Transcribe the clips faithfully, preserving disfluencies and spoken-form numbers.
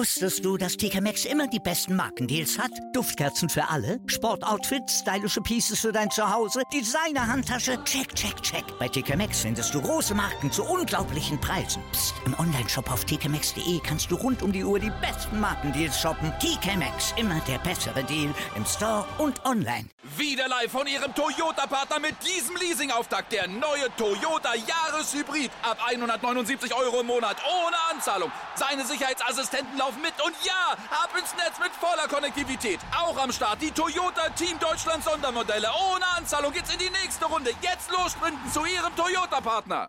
Wusstest du, dass T K Maxx immer die besten Markendeals hat? Duftkerzen für alle, Sportoutfits, stylische Pieces für dein Zuhause, Designer-Handtasche, check, check, check. Bei T K Maxx findest du große Marken zu unglaublichen Preisen. Psst. Im Onlineshop auf t k maxx punkt de kannst du rund um die Uhr die besten Markendeals shoppen. T K Maxx, immer der bessere Deal im Store und online. Wieder live von Ihrem Toyota-Partner mit diesem Leasing-Auftakt. Der neue Toyota Jahreshybrid. Ab hundertneunundsiebzig Euro im Monat ohne Anzahlung. Seine Sicherheitsassistenten laufen mit und ja, ab ins Netz mit voller Konnektivität. Auch am Start die Toyota Team Deutschland Sondermodelle. Ohne Anzahlung geht's in die nächste Runde. Jetzt los sprinten zu Ihrem Toyota-Partner.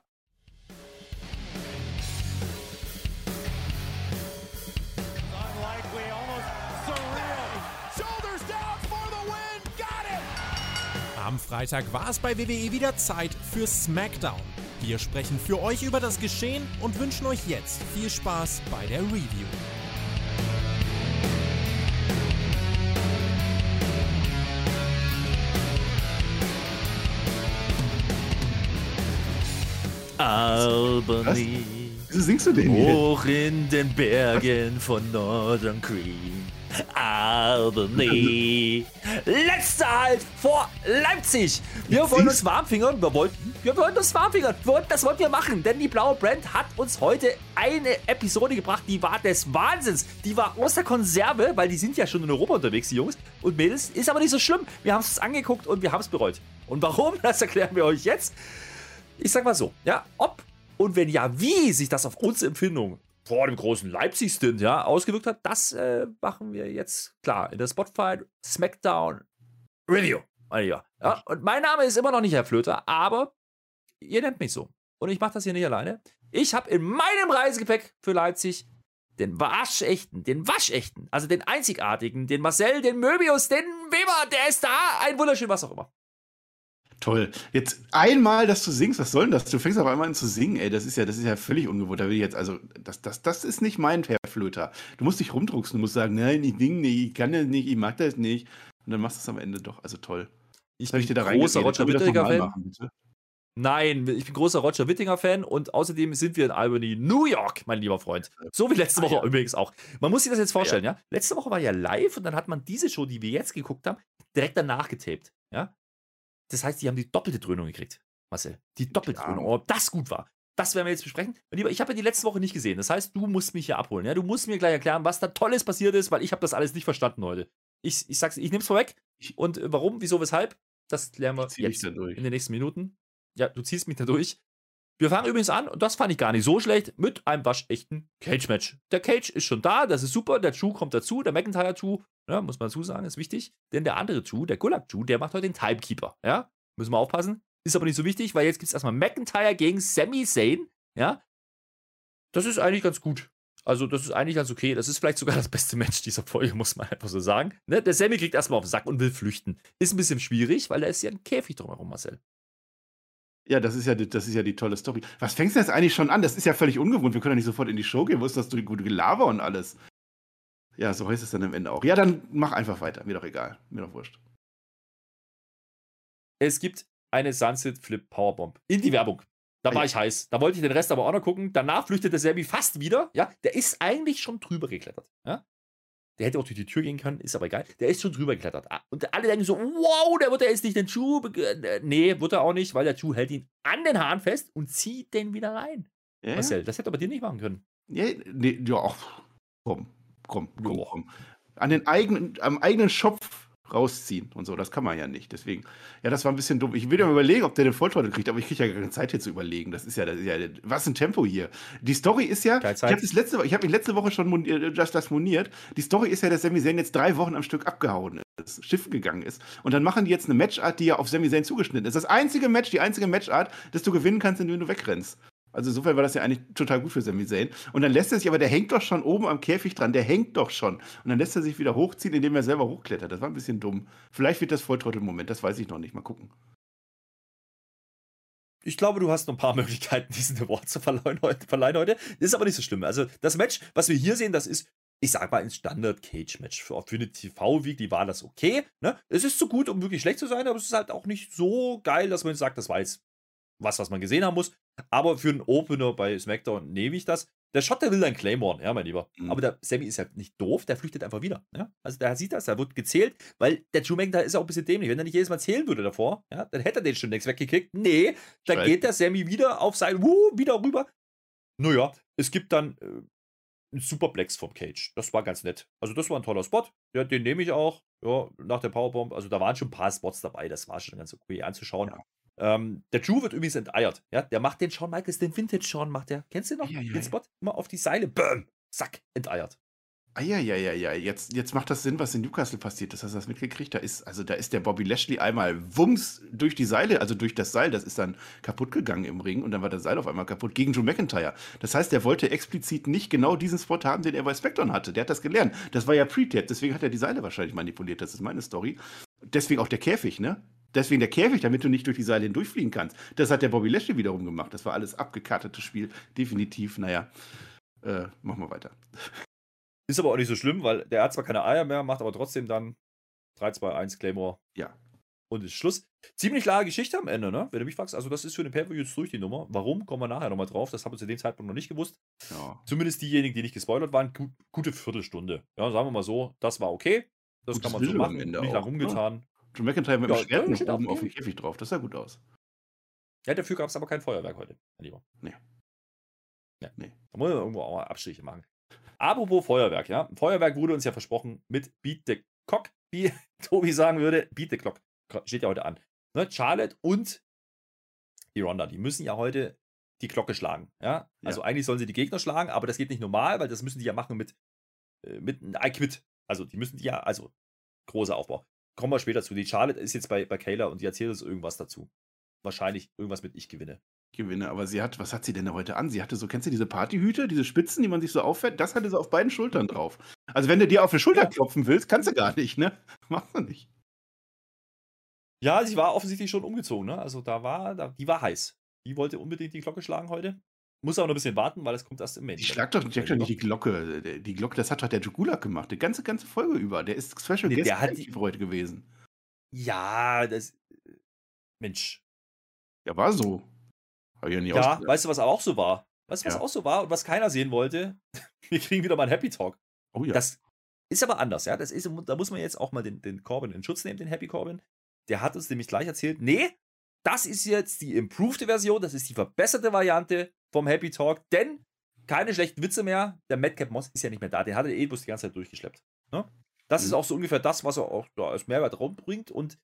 Am Freitag war es bei W W E wieder Zeit für SmackDown. Wir sprechen für euch über das Geschehen und wünschen euch jetzt viel Spaß bei der Review. Albany. Wieso singst du den hier? Hoch in den Bergen von Northern Creek. Albany. Letzter Halt vor Leipzig. Wir wollen uns warm fingern. Wir wollten, wir wollten uns warm fingern. Wir wollten, das wollten wir machen, denn die blaue Brand hat uns heute eine Episode gebracht, die war des Wahnsinns. Die war aus der Konserve, weil die sind ja schon in Europa unterwegs, die Jungs und Mädels. Ist aber nicht so schlimm. Wir haben es angeguckt und wir haben es bereut. Und warum, das erklären wir euch jetzt. Ich sag mal so, ja, ob und wenn ja, wie sich das auf unsere Empfindung vor dem großen Leipzig-Stint ja, ausgewirkt hat, das äh, machen wir jetzt klar in der Spotify SmackDown Review. Ja. Ja, und mein Name ist immer noch nicht Herr Flöter, aber ihr nennt mich so. Und ich mache das hier nicht alleine. Ich habe in meinem Reisegepäck für Leipzig den waschechten, den waschechten, also den einzigartigen, den Marcel, den Möbius, den Weber, der ist da, ein wunderschön, was auch immer. Toll. Jetzt einmal, dass du singst, was soll denn das? Du fängst aber einmal an zu singen, ey. Das ist ja, das ist ja völlig ungewohnt. Da will ich jetzt, also, das, das, das ist nicht mein Herr Flöter. Du musst dich rumdrucksen, du musst sagen, nein, ich singe nicht, ich kann das nicht, ich mag das nicht. Und dann machst du es am Ende doch. Also toll. Ich bin ich dir da großer Roger Whittaker-Fan. Machen, Nein, ich bin großer Roger Whittaker-Fan und außerdem sind wir in Albany, New York, mein lieber Freund. So wie letzte Woche ah, ja. übrigens auch. Man muss sich das jetzt vorstellen, ja. ja. Letzte Woche war ja live und dann hat man diese Show, die wir jetzt geguckt haben, direkt danach getaped, ja. Das heißt, die haben die doppelte Dröhnung gekriegt, Marcel. Die doppelte Dröhnung. Ob das gut war, das werden wir jetzt besprechen. Lieber, ich habe ja die letzte Woche nicht gesehen. Das heißt, du musst mich hier abholen. Ja? Du musst mir gleich erklären, was da Tolles passiert ist, weil ich habe das alles nicht verstanden heute. Ich, ich sag's, ich nehme es vorweg. Und äh, warum, wieso, weshalb, das klären wir jetzt in den nächsten Minuten. Ja, du ziehst mich da durch. Wir fangen übrigens an, und das fand ich gar nicht so schlecht, mit einem waschechten Cage-Match. Der Cage ist schon da, das ist super, der Drew kommt dazu, der McIntyre-Drew, ja, muss man dazu sagen, ist wichtig. Denn der andere Drew, der Gulak-Drew, der macht heute den Timekeeper, ja. Müssen wir aufpassen. Ist aber nicht so wichtig, weil jetzt gibt es erstmal McIntyre gegen Sami Zayn, ja. Das ist eigentlich ganz gut. Also, das ist eigentlich ganz okay. Das ist vielleicht sogar das beste Match dieser Folge, muss man einfach so sagen. Ne? Der Sami kriegt erstmal auf den Sack und will flüchten. Ist ein bisschen schwierig, weil da ist ja ein Käfig drumherum, Marcel. Ja, das ist ja, die, das ist ja die tolle Story. Was fängst du jetzt eigentlich schon an? Das ist ja völlig ungewohnt. Wir können ja nicht sofort in die Show gehen. Wo ist das gute Gelaber und alles? Ja, so heißt es dann am Ende auch. Ja, dann mach einfach weiter. Mir doch egal. Mir doch wurscht. Es gibt eine Sunset Flip Powerbomb in die Werbung. Da war ich heiß. Da wollte ich den Rest aber auch noch gucken. Danach flüchtet der Sami fast wieder. Ja, der ist eigentlich schon drüber geklettert. Ja? Der hätte auch durch die Tür gehen können, ist aber egal. Der ist schon drüber geklettert. Und alle denken so, wow, der wird er jetzt nicht den Schuh. Nee, wird er auch nicht, weil der Schuh hält ihn an den Haaren fest und zieht den wieder rein. Ja? Marcel, das hätte er bei dir nicht machen können. Ja, nee, ja, komm, komm, komm, komm. An den eigenen, am eigenen Schopf rausziehen und so, das kann man ja nicht. Deswegen, ja, das war ein bisschen dumm. Ich will ja mal überlegen, ob der den Volltrottel kriegt, aber ich kriege ja gar keine Zeit hier zu überlegen. Das ist ja, das ist ja was ein Tempo hier. Die Story ist ja, ich habe das letzte, ich habe mich letzte Woche schon moniert, das, das moniert. Die Story ist ja, dass Sami Zayn jetzt drei Wochen am Stück abgehauen ist, Schiff gegangen ist. Und dann machen die jetzt eine Matchart, die ja auf Sami Zayn zugeschnitten ist. Das einzige Match, die einzige Matchart, dass du gewinnen kannst, indem du wegrennst. Also insofern war das ja eigentlich total gut für Sami Zayn. Und dann lässt er sich, aber der hängt doch schon oben am Käfig dran, der hängt doch schon. Und dann lässt er sich wieder hochziehen, indem er selber hochklettert. Das war ein bisschen dumm. Vielleicht wird das Volltrottel-Moment, das weiß ich noch nicht. Mal gucken. Ich glaube, du hast noch ein paar Möglichkeiten, diesen Award zu verleihen heute. Verleihen heute. Das ist aber nicht so schlimm. Also das Match, was wir hier sehen, das ist, ich sag mal, ein Standard-Cage-Match. Für, für eine T V-Weekly war das okay. Ne? Es ist zu gut, um wirklich schlecht zu sein, aber es ist halt auch nicht so geil, dass man sagt, das war jetzt was, was man gesehen haben muss. Aber für einen Opener bei SmackDown nehme ich das. Der Shot, der will dann Claymore, ja, mein Lieber. Mhm. Aber der Sammy ist ja nicht doof, der flüchtet einfach wieder. Ja? Also der sieht das, da wird gezählt, weil der Drew McIntyre ist ja auch ein bisschen dämlich. Wenn er nicht jedes Mal zählen würde davor, ja, dann hätte er den schon längst weggekickt. Nee, dann Scheiße. geht der Sammy wieder auf sein, wuh, wieder rüber. Naja, es gibt dann äh, einen Superplex vom Cage. Das war ganz nett. Also das war ein toller Spot. Ja, den nehme ich auch. Ja, nach der Powerbomb. Also da waren schon ein paar Spots dabei. Das war schon ganz okay anzuschauen. Ja. Ähm, der Drew wird übrigens enteiert. Ja, der macht den Shawn Michaels, den Vintage Shawn macht der. Kennst du noch? Ja, ja, den Spot? Immer auf die Seile. Bäm! Zack, enteiert. Ah, ja, ja, ja, ja. Jetzt, jetzt macht das Sinn, was in Newcastle passiert ist. Hast du das mitgekriegt? Da ist, also da ist der Bobby Lashley einmal wumms durch die Seile, also durch das Seil, das ist dann kaputt gegangen im Ring und dann war das Seil auf einmal kaputt gegen Drew McIntyre. Das heißt, der wollte explizit nicht genau diesen Spot haben, den er bei SmackDown hatte. Der hat das gelernt. Das war ja Pre-Tape, deswegen hat er die Seile wahrscheinlich manipuliert. Das ist meine Story. Deswegen auch der Käfig, ne? Deswegen der Käfig, damit du nicht durch die Seile hindurchfliegen kannst. Das hat der Bobby Lashley wiederum gemacht. Das war alles abgekartetes Spiel. Definitiv, naja. Äh, machen wir weiter. Ist aber auch nicht so schlimm, weil der hat zwar keine Eier mehr, macht aber trotzdem dann drei, zwei, eins Claymore. Ja. Und ist Schluss. Ziemlich klare Geschichte am Ende, ne? Wenn du mich fragst, also das ist für den Pay-Per-View jetzt durch die Nummer. Warum? Kommen wir nachher nochmal drauf. Das haben wir zu dem Zeitpunkt noch nicht gewusst. Ja. Zumindest diejenigen, die nicht gespoilert waren, gut, gute Viertelstunde. Ja, sagen wir mal so, das war okay. Das Gutes kann man so Visual machen. am Ende Nicht auch, lang rumgetan. Ja. Drew McIntyre mit dem Ja, Schwert ja, noch steht oben auf auf dem dem Käfig drauf. Das sah gut aus. Ja, dafür gab es aber kein Feuerwerk heute, mein Lieber. Nee. Ja. Nee. Da muss man irgendwo auch mal Abstriche machen. Apropos Feuerwerk, ja. Feuerwerk wurde uns ja versprochen mit Beat the Cock, wie Tobi sagen würde. Beat the Clock. Steht ja heute an. Ne? Charlotte und die Ronda, die müssen ja heute die Glocke schlagen. Ja? Also Ja. eigentlich sollen sie die Gegner schlagen, aber das geht nicht normal, weil das müssen die ja machen mit, äh, mit einem I Quit. Also die müssen die ja, also großer Aufbau. Kommen wir später zu. Die Charlotte ist jetzt bei, bei Kayla und die erzählt uns irgendwas dazu. Wahrscheinlich irgendwas mit Ich gewinne. Gewinne, aber sie hat, was hat sie denn da heute an? Sie hatte so, kennst du diese Partyhüte, diese Spitzen, die man sich so auffährt? Das hatte sie auf beiden Schultern drauf. Also wenn du dir auf die Schulter Ja. klopfen willst, kannst du gar nicht, ne? Machst du nicht. Ja, sie war offensichtlich schon umgezogen, ne? Also da war, da, die war heiß. Die wollte unbedingt die Glocke schlagen heute. Muss aber noch ein bisschen warten, weil es kommt erst im Main. Die schlagt doch, die schlagt doch nicht die Glocke. Die Glocke, das hat doch der Jugulak gemacht. Die ganze, ganze Folge über. Der ist Special Nee, Guest der hat für heute gewesen. Ja, das. Mensch. Ja, war so. Hab ich ja nie Ja, ausgedacht. weißt du, was auch so war? Weißt du, was Ja. auch so war und was keiner sehen wollte? Wir kriegen wieder mal einen Happy Talk. Oh ja. Das ist aber anders, ja. Das ist, da muss man jetzt auch mal den, den Corbin in Schutz nehmen, den Happy Corbin. Der hat uns nämlich gleich erzählt, nee, das ist jetzt die improved Version, das ist die verbesserte Variante vom Happy Talk, denn keine schlechten Witze mehr. Der Madcap Moss ist ja nicht mehr da, den hat er eh bloß die ganze Zeit durchgeschleppt. Ne? Das Mhm. ist auch so ungefähr das, was er auch da als Mehrwert bringt und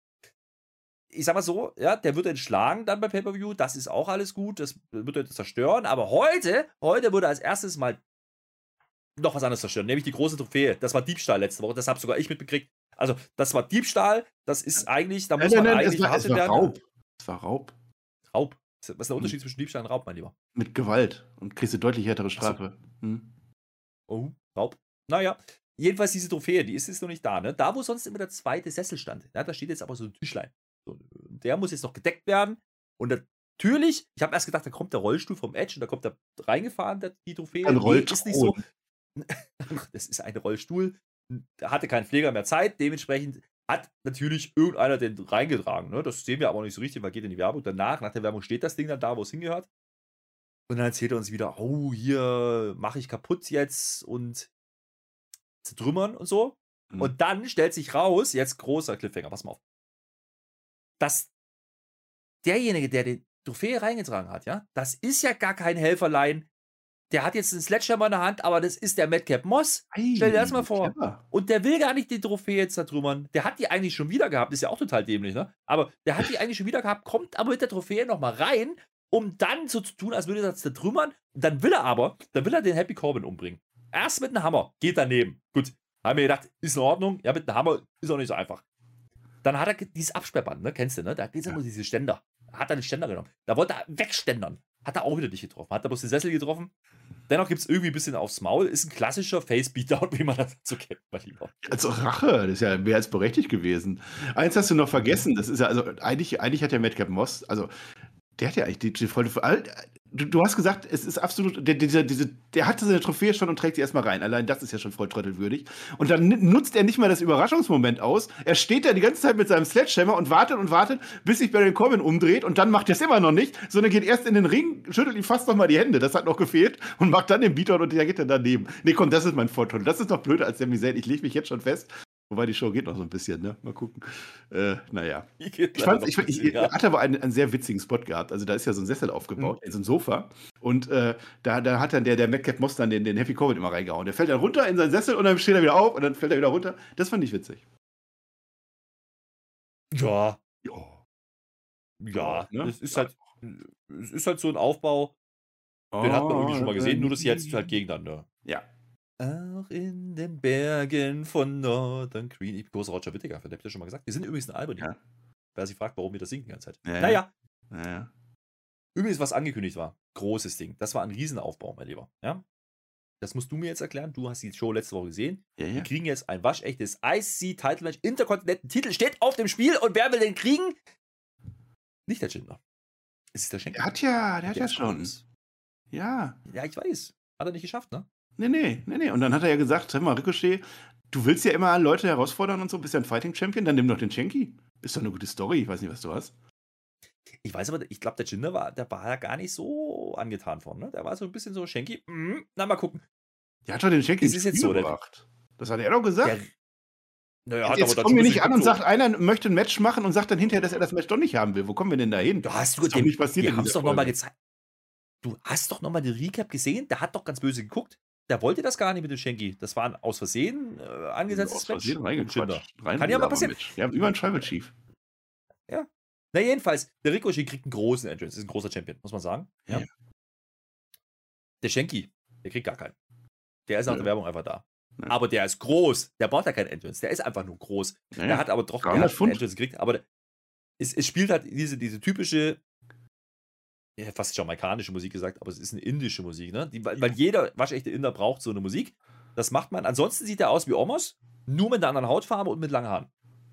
ich sag mal so, ja, der wird entschlagen dann bei Pay-Per-View, das ist auch alles gut, das wird er zerstören, aber heute, heute wurde als erstes mal noch was anderes zerstören, nämlich die große Trophäe. Das war Diebstahl letzte Woche, das habe sogar ich mitbekriegt. Also, das war Diebstahl, das ist eigentlich, da muss Nein, man nein, nein, eigentlich es war, es verhaftet war werden. Raub. Es war Raub. Raub. Was ist der Unterschied zwischen Diebstahl und Raub, mein Lieber? Mit Gewalt. Und kriegst du deutlich härtere Strafe. Hm. Oh, Raub. Naja, jedenfalls diese Trophäe, die ist jetzt noch nicht da, ne? Da, wo sonst immer der zweite Sessel stand. Ja, da steht jetzt aber so ein Tischlein. So, der muss jetzt noch gedeckt werden. Und natürlich, ich habe erst gedacht, da kommt der Rollstuhl vom Edge und da kommt er reingefahren, der, die Trophäe. Ein Nee, ist nicht so. Rollthron. Das ist ein Rollstuhl. Da hatte kein Pfleger mehr Zeit. Dementsprechend hat natürlich irgendeiner den reingetragen. Ne? Das sehen wir aber auch nicht so richtig, weil geht in die Werbung. Danach, nach der Werbung, steht das Ding dann da, wo es hingehört. Und dann erzählt er uns wieder, oh, hier mache ich kaputt jetzt und zertrümmern und so. Mhm. Und dann stellt sich raus, jetzt großer Cliffhanger, pass mal auf, dass derjenige, der die Trophäe reingetragen hat, ja, das ist ja gar kein Helferlein. Der hat jetzt einen Sledgehammer in der Hand, aber das ist der Madcap Moss. Ei, Stell dir das mal vor. clever. Und der will gar nicht die Trophäe jetzt zertrümmern. Der hat die eigentlich schon wieder gehabt. Ist ja auch total dämlich, ne? Aber der hat die eigentlich schon wieder gehabt, kommt aber mit der Trophäe nochmal rein, um dann so zu tun, als würde er das zertrümmern. Und dann will er aber, dann will er den Happy Corbin umbringen. Erst mit einem Hammer. Geht daneben. Gut. Haben wir gedacht, ist in Ordnung. Ja, mit einem Hammer ist auch nicht so einfach. Dann hat er dieses Absperrband, ne? Kennst du, ne? Da geht es ja immer diese Ständer. Hat er einen Ständer genommen. Da wollte er wegständern. Hat er auch wieder nicht getroffen. Hat er bloß den Sessel getroffen. Dennoch gibt es irgendwie ein bisschen aufs Maul. Ist ein klassischer Face-Beatdown, wie man dazu kennt, mein Lieber. Also Rache, das ist ja mehr als berechtigt gewesen. Eins hast du noch vergessen, das ist ja, also eigentlich, eigentlich hat der Madcap Moss, also Der hat ja eigentlich die, die Freude für all. Du, du hast gesagt, es ist absolut. Der, dieser, diese, der hatte seine Trophäe schon und trägt sie erstmal rein. Allein das ist ja schon volltrottelwürdig. Und dann nutzt er nicht mal das Überraschungsmoment aus. Er steht da die ganze Zeit mit seinem Sledgehammer und wartet und wartet, bis sich Baron Corbin umdreht. Und dann macht er es immer noch nicht, sondern geht erst in den Ring, schüttelt ihm fast noch mal die Hände. Das hat noch gefehlt. Und macht dann den Beatdown und der geht dann daneben. Nee, komm, das ist mein Volltrottel. Das ist noch blöder als der Zayn. Ich lege mich jetzt schon fest. Wobei die Show geht noch so ein bisschen, ne? Mal gucken. Äh, naja. Ich, fand, ich, ich, ich ja. hatte aber einen, einen sehr witzigen Spot gehabt. Also da ist ja so ein Sessel aufgebaut, mhm. so ein Sofa. Und äh, da, da hat dann der, der Madcap Moss dann den, den Happy Corbin immer reingehauen. Der fällt dann runter in seinen Sessel und dann steht er wieder auf und dann fällt er wieder runter. Das fand ich witzig. Ja. Ja. Ja, ne? Es ist halt, es ist halt so ein Aufbau, oh, den hat man irgendwie schon mal gesehen, nur dass sie jetzt halt gegeneinander. Ja. Auch in den Bergen von Northern Green. Ich bin großer Roger Whittaker-Fan, der habt ihr schon mal gesagt. Wir sind übrigens in Albany. Ja. Wer sich fragt, warum wir das singen die ganze Zeit. Ja, naja. Ja. Übrigens, was angekündigt war. Großes Ding. Das war ein Riesenaufbau, mein Lieber. Ja? Das musst du mir jetzt erklären. Du hast die Show letzte Woche gesehen. Ja, ja. Wir kriegen jetzt ein waschechtes I C-Title-Match. Interkontinenten-Titel steht auf dem Spiel. Und wer will den kriegen? Nicht der Jinder. Es ist der Schenker. Der hat ja, der hat ja schon. Ja. Ja, ich weiß. Hat er nicht geschafft, ne? Nee, nee, nee, nee. Und dann hat er ja gesagt, sag mal, Ricochet, du willst ja immer Leute herausfordern und so, bist ja ein Fighting-Champion, dann nimm doch den Shanky. Ist doch eine gute Story, ich weiß nicht, was du hast. Ich weiß aber, ich glaube, der Jinder war, der war ja gar nicht so angetan von, ne? Der war so ein bisschen so, Shanky, mm, na, mal gucken. Der hat doch den Shanky ins Spiel gebracht. Das hat er doch gesagt. Der, naja, jetzt kommen wir nicht an und sagt, einer möchte ein Match machen und sagt dann hinterher, dass er das Match doch nicht haben will. Wo kommen wir denn da hin? Du hast du dem, nicht passiert. Wir haben es doch nochmal gezeigt. Du hast doch nochmal den Recap gesehen, der hat doch ganz böse geguckt. Der wollte das gar nicht mit dem Shanky. Das war ein aus Versehen äh, angesetztes Match. Aus Versehen reingequatscht. Rein Kann ja mal passieren. Ja, über ein Tribal Chief. Ja. Na jedenfalls, der Ricochet kriegt einen großen Entrance. Ist ein großer Champion, muss man sagen. Ja. Ja. Der Shanky, der kriegt gar keinen. Der ist nach ja. der Werbung einfach da. Ja. Aber der ist groß. Der braucht ja keinen Entrance. Der ist einfach nur groß. Ja. Der hat aber doch einen Entrance gekriegt. Aber es, es spielt halt diese, diese typische, ich hätte fast jamaikanische Musik gesagt, aber es ist eine indische Musik, ne? Die, weil jeder waschechte Inder braucht so eine Musik. Das macht man. Ansonsten sieht er aus wie Omos, nur mit einer anderen Hautfarbe und mit langen Haaren.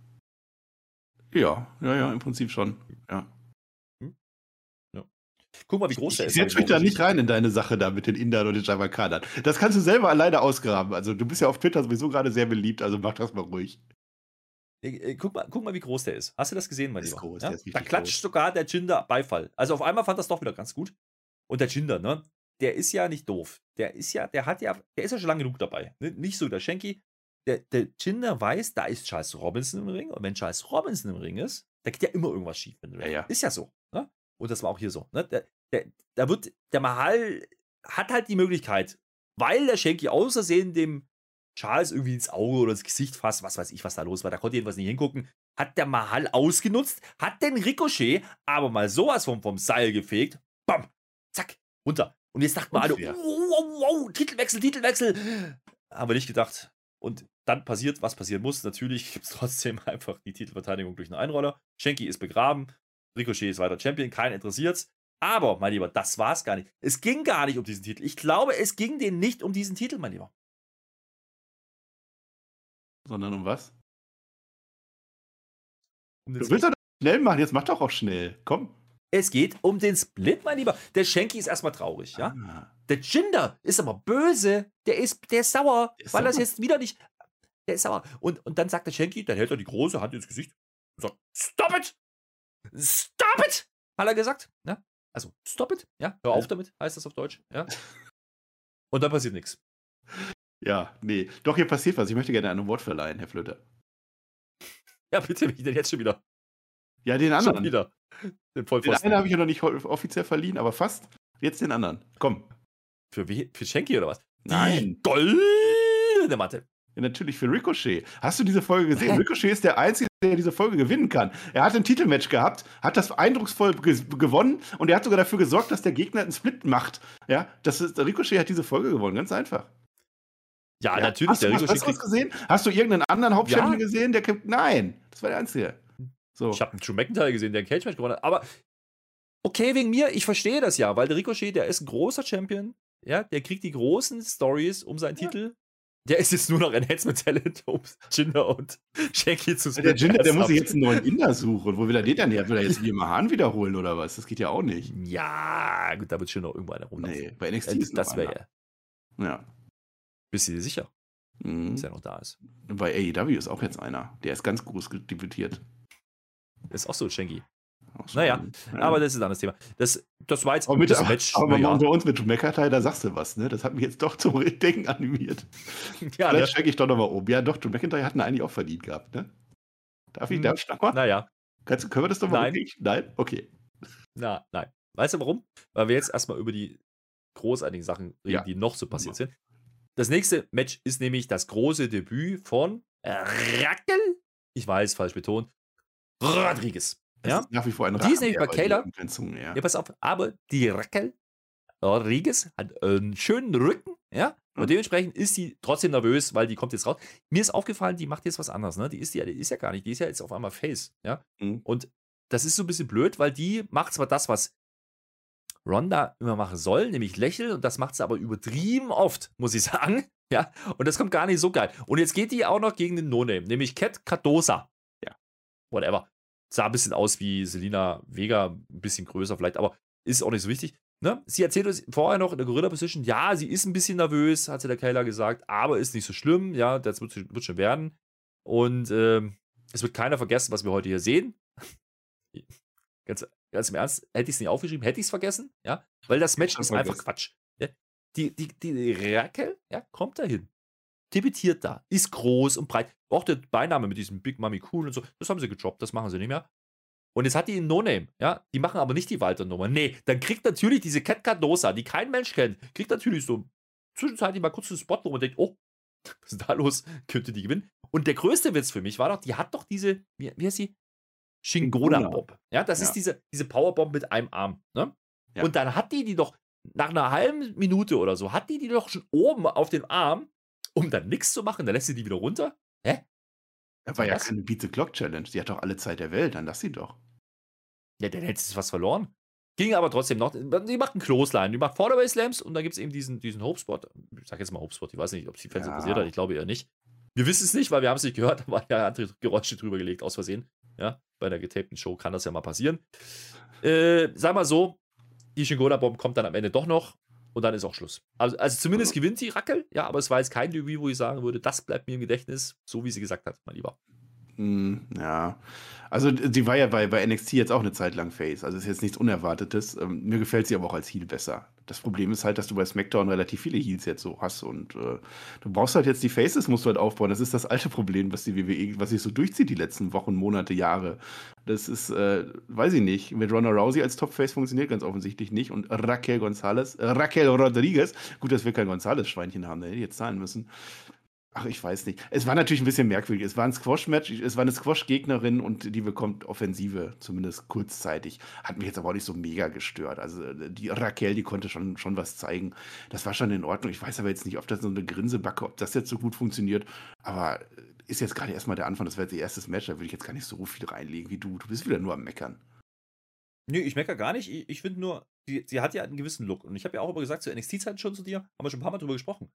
Ja, ja, ja, im Prinzip schon. Ja. Hm? Ja. Guck mal, wie groß der ist. Ich setze mich da nicht rein in deine Sache da mit den Indern und den Jamaikanern. Das kannst du selber alleine ausgraben. Also du bist ja auf Twitter sowieso gerade sehr beliebt, also mach das mal ruhig. Guck mal, guck mal, wie groß der ist. Hast du das gesehen, mein Lieber? Groß, ja? Da klatscht groß. Sogar der Jinder Beifall. Also auf einmal fand das doch wieder ganz gut. Und der Jinder, ne? Der ist ja nicht doof. Der ist ja, der hat ja, der ist ja schon lange genug dabei. Ne? Nicht so der Shanky. Der, der Jinder weiß, da ist Charles Robinson im Ring. Und wenn Charles Robinson im Ring ist, da geht ja immer irgendwas schief. Ja, ja. Ist ja so. Ne? Und das war auch hier so. Ne? Der, der, da wird, der Mahal hat halt die Möglichkeit, weil der Shanky außersehen dem Charles irgendwie ins Auge oder ins Gesicht fasst, was weiß ich, was da los war, da konnte jedenfalls nicht hingucken, hat der Mahal ausgenutzt, hat den Ricochet aber mal sowas vom, vom Seil gefegt, bam, zack, runter. Und jetzt dachten wir alle, wow, wow, wow, Titelwechsel, Titelwechsel. Haben wir nicht gedacht. Und dann passiert, was passieren muss. Natürlich gibt es trotzdem einfach die Titelverteidigung durch einen Einroller. Shanky ist begraben, Ricochet ist weiter Champion, keinen interessiert's. Aber, mein Lieber, das war's gar nicht. Es ging gar nicht um diesen Titel. Ich glaube, es ging denen nicht um diesen Titel, mein Lieber. Sondern um was? Um du willst doch schnell machen, jetzt mach doch auch schnell. Komm. Es geht um den Split, mein Lieber. Der Shanky ist erstmal traurig, ja? Ah. Der Jinder ist aber böse. Der ist, der ist sauer, der ist weil sauer. Das jetzt wieder nicht. Der ist sauer. Und, und dann sagt der Shanky, dann hält er die große Hand ins Gesicht und sagt: Stop it! Stop it! Hat er gesagt. Ja? Also, stop it. Ja, hör auf damit, heißt das auf Deutsch. Ja? Und dann passiert nichts. Ja, nee. Doch, hier passiert was. Ich möchte gerne ein Wort verleihen, Herr Flöter. Ja, bitte, wie denn jetzt schon wieder? Ja, den anderen. Schon wieder. Den, den einen habe ich ja noch nicht offiziell verliehen, aber fast. Jetzt den anderen. Komm. Für, wie, für Shanky oder was? Nein. Die goldene Matte. Ja, natürlich für Ricochet. Hast du diese Folge gesehen? Hä? Ricochet ist der Einzige, der diese Folge gewinnen kann. Er hat ein Titelmatch gehabt, hat das eindrucksvoll ge- gewonnen und er hat sogar dafür gesorgt, dass der Gegner einen Split macht. Ja, das ist, Ricochet hat diese Folge gewonnen, ganz einfach. Ja, ja, natürlich. Hast du was Besseres gesehen? Hast du irgendeinen anderen Hauptchampion ja. gesehen? Der Nein, das war der Einzige. So. Ich habe einen Drew McIntyre gesehen, der ein Cage-Match gewonnen hat. Aber okay, wegen mir, ich verstehe das ja, weil der Ricochet, der ist ein großer Champion. Ja, der kriegt die großen Stories um seinen ja. Titel. Der ist jetzt nur noch Enhancement Talent, um Jinder und Shanky zu Der Jinder, der muss sich jetzt einen neuen Inder suchen. Wo will er den denn her? Will er jetzt wie immer Hahn wiederholen oder was? Das geht ja auch nicht. Ja, gut, da wird schon noch irgendwo einer rumlaufen. Nee, bei N X T äh, ist das wäre ja. Ja. Bist du dir sicher, mhm. dass er noch da ist? Bei A E W ist auch jetzt einer. Der ist ganz groß debütiert. Ist auch so, Shanky. Auch so Naja, ja. aber das ist ein anderes Thema. Das, das war jetzt aber mit, das Match. Aber ja. unter uns mit McIntyre, da sagst du was, ne? Das hat mich jetzt doch zum Denken animiert. Ja, Vielleicht ne? steige ich doch nochmal um. Ja, doch, Drew McIntyre hat ihn eigentlich auch verdient gehabt, ne? Darf ich, hm. darf ich nochmal? Naja. Kannst, können wir das nochmal? Nein. Nein? Okay. Na, nein. Weißt du warum? Weil wir jetzt erstmal über die großartigen Sachen reden, Ja. die noch so passiert sind. Das nächste Match ist nämlich das große Debüt von Raquel, ich weiß, falsch betont, Rodriguez. Das Ja? ist nach wie vor ein Die ist nämlich bei Kayla. Zungen, ja. Ja, pass auf, aber die Raquel Rodriguez hat einen schönen Rücken, ja, und Mhm. dementsprechend ist sie trotzdem nervös, weil die kommt jetzt raus. Mir ist aufgefallen, die macht jetzt was anderes, ne? Die ist, die, die ist ja gar nicht, die ist ja jetzt auf einmal Face, ja. Mhm. Und das ist so ein bisschen blöd, weil die macht zwar das, was Ronda immer machen soll, nämlich lächeln, und das macht sie aber übertrieben oft, muss ich sagen. Ja, und das kommt gar nicht so geil. Und jetzt geht die auch noch gegen den No-Name, nämlich Kat Cardosa. Ja, whatever. Sah ein bisschen aus wie Selina Vega, ein bisschen größer vielleicht, aber ist auch nicht so wichtig. Ne? Sie erzählt uns vorher noch in der Gorilla-Position, ja, sie ist ein bisschen nervös, hat sie der Kayla gesagt, aber ist nicht so schlimm, ja, das wird, wird schon werden. Und ähm, es wird keiner vergessen, was wir heute hier sehen. Ganz, ganz im Ernst, hätte ich es nicht aufgeschrieben, hätte ich es vergessen, ja, weil das Match ist einfach Quatsch. Ja? Die, die, die Raquel, ja, kommt dahin, debütiert da, ist groß und breit, auch der Beiname mit diesem Big Mami Cool und so, das haben sie gedroppt, das machen sie nicht mehr. Und jetzt hat die einen No-Name, ja, die machen aber nicht die Walter-Nummer. Nee, dann kriegt natürlich diese Kat Cardosa, die kein Mensch kennt, kriegt natürlich so zwischenzeitlich mal kurz einen Spot rum und denkt, oh, was ist da los, könnte die gewinnen. Und der größte Witz für mich war doch, die hat doch diese, wie, wie heißt sie? Shingoda-Bomb. Ja, das ja. ist diese, diese Powerbomb mit einem Arm. Ne? Ja. Und dann hat die die doch, nach einer halben Minute oder so, hat die die doch schon oben auf dem Arm, um dann nichts zu machen, dann lässt sie die wieder runter. Hä? Das war ja keine Beat the Clock Challenge, die hat doch alle Zeit der Welt, dann lass sie doch. Ja, dann hättest du was verloren. Ging aber trotzdem noch, die macht einen Clothesline, die macht Fallaway Slams und dann gibt es eben diesen, diesen Hope-Spot. Ich sag jetzt mal Hope-Spot, ich weiß nicht, ob es die Fans ja. interessiert hat, ich glaube eher nicht. Wir wissen es nicht, weil wir haben es nicht gehört, da waren ja andere Geräusche drüber gelegt, aus Versehen. Ja, bei einer getapten Show kann das ja mal passieren. Äh, sag mal so, die Shingoda-Bomb kommt dann am Ende doch noch und dann ist auch Schluss. Also, also zumindest gewinnt die Raquel, ja, aber es war jetzt kein Debüt, wo ich sagen würde, das bleibt mir im Gedächtnis, so wie sie gesagt hat, mein Lieber. Ja, also die war ja bei, bei N X T jetzt auch eine Zeit lang Face, also ist jetzt nichts Unerwartetes. Ähm, mir gefällt sie aber auch als Heel besser. Das Problem ist halt, dass du bei SmackDown relativ viele Heels jetzt so hast und äh, du brauchst halt jetzt die Faces, musst du halt aufbauen. Das ist das alte Problem, was die W W E, was sich so durchzieht die letzten Wochen, Monate, Jahre. Das ist, äh, weiß ich nicht, mit Ronda Rousey als Top-Face funktioniert ganz offensichtlich nicht und Raquel Gonzalez, äh, Raquel Rodriguez, gut, dass wir kein Gonzalez-Schweinchen haben, der hätte jetzt zahlen müssen. Ach, ich weiß nicht. Es war natürlich ein bisschen merkwürdig. Es war ein Squash-Match, es war eine Squash-Gegnerin und die bekommt Offensive, zumindest kurzzeitig. Hat mich jetzt aber auch nicht so mega gestört. Also die Raquel, die konnte schon, schon was zeigen. Das war schon in Ordnung. Ich weiß aber jetzt nicht, ob das so eine Grinsebacke, ob das jetzt so gut funktioniert. Aber ist jetzt gerade erstmal der Anfang. Das wäre jetzt ihr erstes Match. Da würde ich jetzt gar nicht so viel reinlegen wie du. Du bist wieder nur am Meckern. Nö, ich meckere gar nicht. Ich, ich finde nur, sie, sie hat ja einen gewissen Look. Und ich habe ja auch immer gesagt, zu N X T-Zeiten schon zu dir, haben wir schon ein paar Mal drüber gesprochen.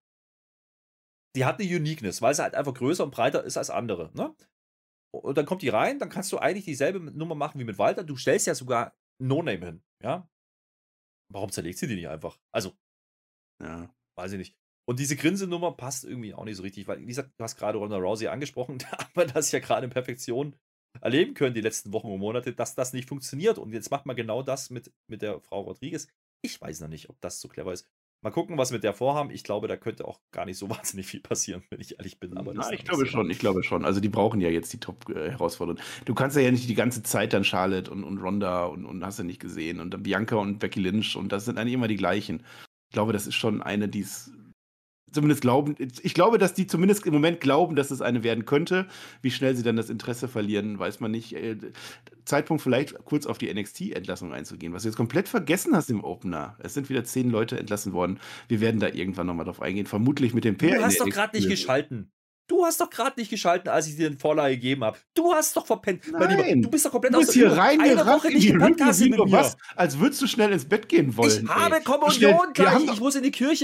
Die hat eine Uniqueness, weil sie halt einfach größer und breiter ist als andere. Ne? Und dann kommt die rein, dann kannst du eigentlich dieselbe Nummer machen wie mit Walter. Du stellst ja sogar No-Name hin. Ja? Warum zerlegt sie die nicht einfach? Also, ja, weiß ich nicht. Und diese Grinsenummer passt irgendwie auch nicht so richtig, weil, wie gesagt, du hast gerade Ronda Rousey angesprochen, da haben wir das ja gerade in Perfektion erleben können, die letzten Wochen und Monate, dass das nicht funktioniert. Und jetzt macht man genau das mit, mit der Frau Rodriguez. Ich weiß noch nicht, ob das so clever ist. Mal gucken, was wir mit der vorhaben. Ich glaube, da könnte auch gar nicht so wahnsinnig viel passieren, wenn ich ehrlich bin. Aber das Na, ich glaube schon, ich glaube schon. Also die brauchen ja jetzt die Top-Herausforderungen. Du kannst ja nicht die ganze Zeit dann Charlotte und, und Ronda und, und hast du nicht gesehen und dann Bianca und Becky Lynch und das sind eigentlich immer die gleichen. Ich glaube, das ist schon eine, die es zumindest glauben, ich glaube, dass die zumindest im Moment glauben, dass es eine werden könnte. Wie schnell sie dann das Interesse verlieren, weiß man nicht. Zeitpunkt vielleicht kurz auf die N X T-Entlassung einzugehen, was du jetzt komplett vergessen hast im Opener. Es sind wieder zehn Leute entlassen worden. Wir werden da irgendwann nochmal drauf eingehen, vermutlich mit dem P R. Du hast doch gerade nicht geschalten. Du hast doch gerade nicht geschalten, als ich dir den Vorlage gegeben habe. Du hast doch verpennt. Nein, du bist doch komplett du bist hier reingerannt in die Podcast mit mir. Was, als würdest du schnell ins Bett gehen wollen. Ich habe ey. Kommunion schnell, gleich. Ich muss in die Kirche.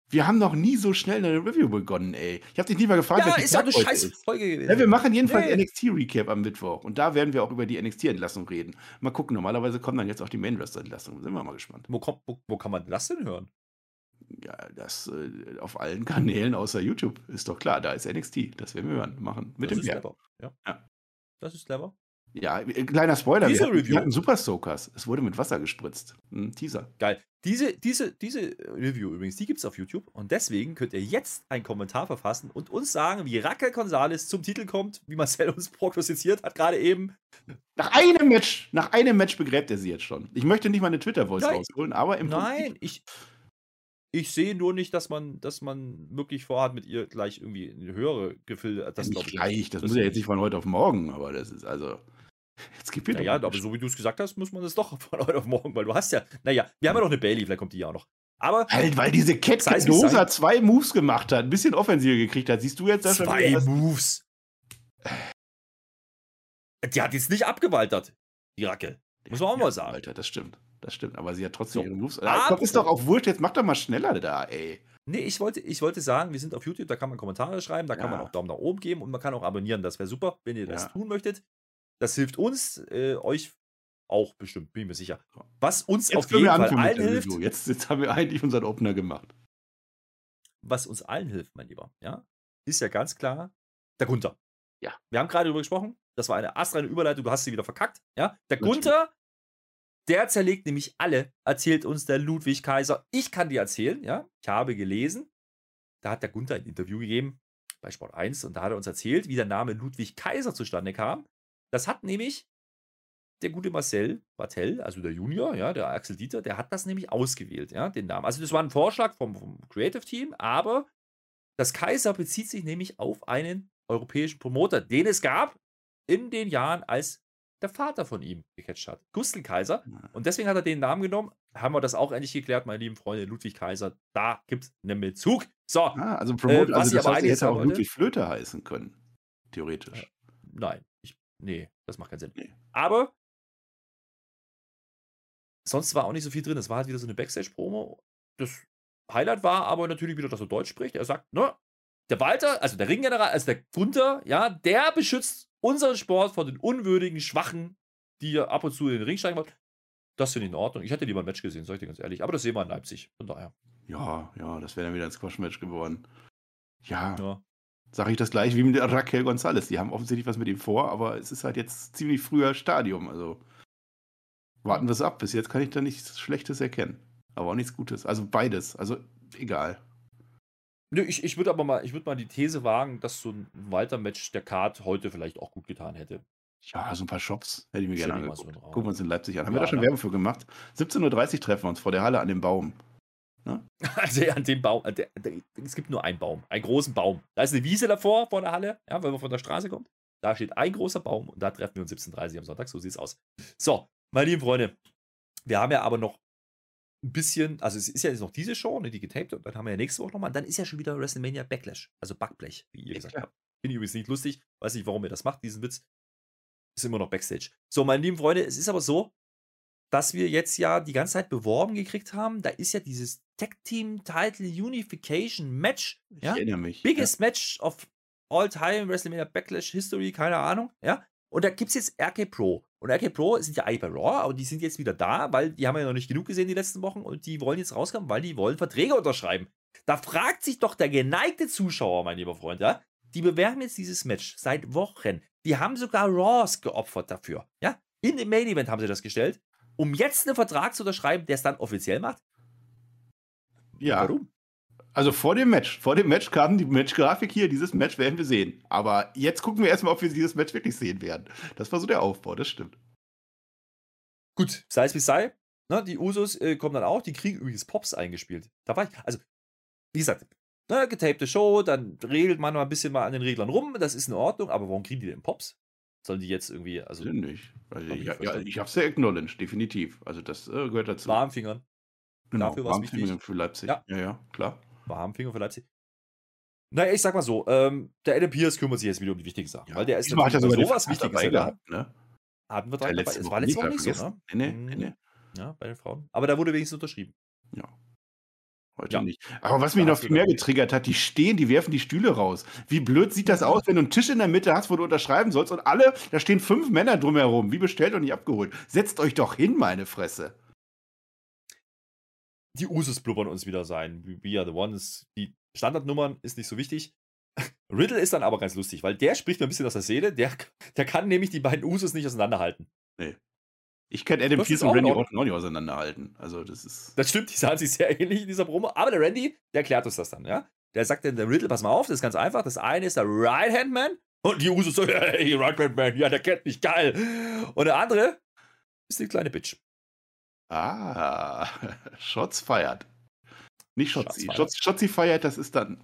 Wir haben noch nie so schnell eine Review begonnen, ey. Ich habe dich nie mal gefragt, ja, ist ja eine scheiß Folge gewesen. Ja, wir machen jedenfalls nee. N X T-Recap am Mittwoch. Und da werden wir auch über die N X T-Entlassung reden. Mal gucken, normalerweise kommen dann jetzt auch die Main-Roster-Entlassungen. Sind wir mal gespannt. Wo, kommt, wo, wo kann man das denn hören? Ja, das äh, auf allen Kanälen außer YouTube. Ist doch klar, da ist N X T. Das werden wir hören, machen. Mit das dem ist Bär. clever. Ja. ja. Das ist clever. Ja, kleiner Spoiler, diese wir hatten, Review. wir hatten Super Soakers. Es wurde mit Wasser gespritzt. Ein Teaser. Geil. Diese, diese, diese Review übrigens, die gibt es auf YouTube. Und deswegen könnt ihr jetzt einen Kommentar verfassen und uns sagen, wie Raquel Gonzalez zum Titel kommt, wie Marcel uns prognostiziert hat, gerade eben. Nach einem Match, nach einem Match begräbt er sie jetzt schon. Ich möchte nicht mal eine Twitter-Voice rausholen, aber im Nein, Prinzip ich, ich sehe nur nicht, dass man, dass man wirklich vorhat, mit ihr gleich irgendwie eine höhere Gefilde. Das, ja, ich, gleich, das, das muss ja jetzt nicht von heute auf morgen, aber das ist also. Jetzt gibt es naja, aber so wie du es gesagt hast, muss man das doch von heute auf morgen, weil du hast ja, naja, wir haben ja noch eine Bailey, vielleicht kommt die ja auch noch. Aber halt, weil diese Cat Cadosa zwei Moves gemacht hat, ein bisschen Offensive gekriegt hat. Siehst du jetzt das? Zwei das Moves. Die hat jetzt nicht abgewaltert, die Raquel. Muss man auch mal sagen. Alter, das stimmt. Das stimmt, aber sie hat trotzdem so. ihre Moves. Das ist doch auch wurscht, jetzt mach doch mal schneller da, ey. Nee, ich wollte, ich wollte sagen, wir sind auf YouTube, da kann man Kommentare schreiben, da ja. kann man auch Daumen nach oben geben und man kann auch abonnieren. Das wäre super, wenn ihr das ja. tun möchtet. Das hilft uns, äh, euch auch bestimmt, bin ich mir sicher. Was uns jetzt auf jeden Fall allen hilft. Jetzt, jetzt haben wir eigentlich unseren Opener gemacht. Was uns allen hilft, mein Lieber, ja, ist ja ganz klar der Gunther. Ja. Wir haben gerade darüber gesprochen, das war eine astreine Überleitung, du hast sie wieder verkackt. Ja? Der Gunther, der zerlegt nämlich alle, erzählt uns der Ludwig Kaiser. Ich kann dir erzählen, ja, ich habe gelesen, da hat der Gunther ein Interview gegeben bei Sport eins und da hat er uns erzählt, wie der Name Ludwig Kaiser zustande kam. Das hat nämlich der gute Marcel Bartel, also der Junior, ja, der Axel Dieter, der hat das nämlich ausgewählt, ja, den Namen. Also das war ein Vorschlag vom, vom Creative Team, aber das Kaiser bezieht sich nämlich auf einen europäischen Promoter, den es gab in den Jahren, als der Vater von ihm gecatcht hat. Gustl Kaiser. Und deswegen hat er den Namen genommen. Haben wir das auch endlich geklärt, meine lieben Freunde. Ludwig Kaiser, da gibt es einen Bezug. So. Ah, also Promoter, äh, was also das aber heißt, hätte auch wollte, Ludwig Flöte heißen können. Theoretisch. Äh, nein. Ich, nee, das macht keinen Sinn. Nee. Aber sonst war auch nicht so viel drin. Es war halt wieder so eine Backstage-Promo. Das Highlight war aber natürlich wieder, dass er Deutsch spricht. Er sagt, ne, der Walter, also der Ringgeneral, also der Gunther, ja, der beschützt unseren Sport vor den unwürdigen Schwachen, die ja ab und zu in den Ring steigen wollen. Das finde ich in Ordnung. Ich hätte lieber ein Match gesehen, sag ich dir ganz ehrlich. Aber das sehen wir in Leipzig. Von daher. Ja, ja, das wäre dann wieder ein Squash-Match geworden. Ja. ja. Sage ich das gleich wie mit der Raquel Gonzalez. Die haben offensichtlich was mit ihm vor, aber es ist halt jetzt ziemlich früher Stadium. Also warten wir es ab. Bis jetzt kann ich da nichts Schlechtes erkennen. Aber auch nichts Gutes. Also beides. Also egal. Nö, ich, ich würde aber mal, ich würde mal die These wagen, dass so ein Walter-Match der Card heute vielleicht auch gut getan hätte. Ja, so ein paar Shops hätte ich mir Stell gerne dir mal angeguckt. so einen Raum. Gucken wir uns in Leipzig an. Haben Ja, wir da schon ne? Werbung für gemacht? siebzehn Uhr dreißig treffen wir uns vor der Halle an dem Baum. Also an dem Baum, der, der, es gibt nur einen Baum, einen großen Baum. Da ist eine Wiese davor, vor der Halle, ja, weil man von der Straße kommt. Da steht ein großer Baum und da treffen wir uns siebzehn Uhr dreißig am Sonntag. So sieht es aus. So, meine lieben Freunde, wir haben ja aber noch ein bisschen, also es ist ja jetzt noch diese Show, ne, die getaped, und dann haben wir ja nächste Woche nochmal, und dann ist ja schon wieder WrestleMania Backlash, also Backblech, wie ihr Ja, gesagt klar. habt. Finde ich übrigens nicht lustig, weiß nicht, warum ihr das macht, diesen Witz. Ist immer noch Backstage. So, meine lieben Freunde, es ist aber so, dass wir jetzt ja die ganze Zeit beworben gekriegt haben, da ist ja dieses Tag Team Title Unification Match, Ich ja, erinnere mich. biggest Match of all time, WrestleMania Backlash History, keine Ahnung, ja. Und da gibt es jetzt R K Pro. Und R K Pro sind ja eigentlich bei Raw, aber die sind jetzt wieder da, weil die haben ja noch nicht genug gesehen die letzten Wochen und die wollen jetzt rauskommen, weil die wollen Verträge unterschreiben. Da fragt sich doch der geneigte Zuschauer, mein lieber Freund, ja, die bewerben jetzt dieses Match seit Wochen. Die haben sogar Raws geopfert dafür, ja. In dem Main Event haben sie das gestellt, um jetzt einen Vertrag zu unterschreiben, der es dann offiziell macht. Ja. Warum? Also vor dem Match. Vor dem Match kam die Matchgrafik hier. Dieses Match werden wir sehen. Aber jetzt gucken wir erstmal, ob wir dieses Match wirklich sehen werden. Das war so der Aufbau, das stimmt. Gut, sei es wie es sei. Ne, die Usos äh, kommen dann auch, die kriegen übrigens Pops eingespielt. Da war ich, also, wie gesagt, ne, getapte Show, dann regelt man mal ein bisschen mal an den Reglern rum, das ist in Ordnung, aber warum kriegen die denn Pops? Sollen die jetzt irgendwie, also. Sind nicht. Also, Hab ich ja, ja, verstanden. ich habe es ja acknowledged, definitiv. Also das äh, gehört dazu. Warmfingern. genau, dafür war's Warmfingern wichtig. für Leipzig. Ja. ja, ja, klar. Warmfinger für Leipzig. Naja, ich sag mal so, ähm, der Adam Pierce kümmert sich jetzt wieder um die wichtigen Sachen, Ja. weil der ist Diesmal hat er natürlich sogar bei die sowas Vertrag Wichtiges dabei ja da. gehabt, ne? Hatten wir Ja, dabei. letzte Es Woche war letzte Woche nicht, nicht so, vergessen. ne? Nee, nee, nee, Mhm. nee. Ja, bei den Frauen. Aber da wurde wenigstens unterschrieben. Ja. Heute ja. nicht. Aber was mich noch viel mehr getriggert hat, die stehen, die werfen die Stühle raus. Wie blöd sieht das aus, wenn du einen Tisch in der Mitte hast, wo du unterschreiben sollst und alle, da stehen fünf Männer drumherum. Wie bestellt und nicht abgeholt? Setzt euch doch hin, meine Fresse. Die Usos blubbern uns wieder sein. We are the ones. Die Standardnummern ist nicht so wichtig. Riddle ist dann aber ganz lustig, weil der spricht mir ein bisschen aus der Seele. Der, der kann nämlich die beiden Usos nicht auseinanderhalten. Nee. Ich kann Adam Pearce und Randy Orton auch nicht auseinanderhalten. Also das ist. Das stimmt, die sahen sich sehr ähnlich in dieser Promo. Aber der Randy, der erklärt uns das dann, ja. Der sagt dann, der Riddle, pass mal auf, das ist ganz einfach. Das eine ist der Right-Hand-Man und die Usos so, hey, Right-Hand-Man, ja, der kennt mich, geil. Und der andere ist die kleine Bitch. Ah, Shots feiert. Nicht Shotzi. Shots, Shotzi feiert, das ist dann.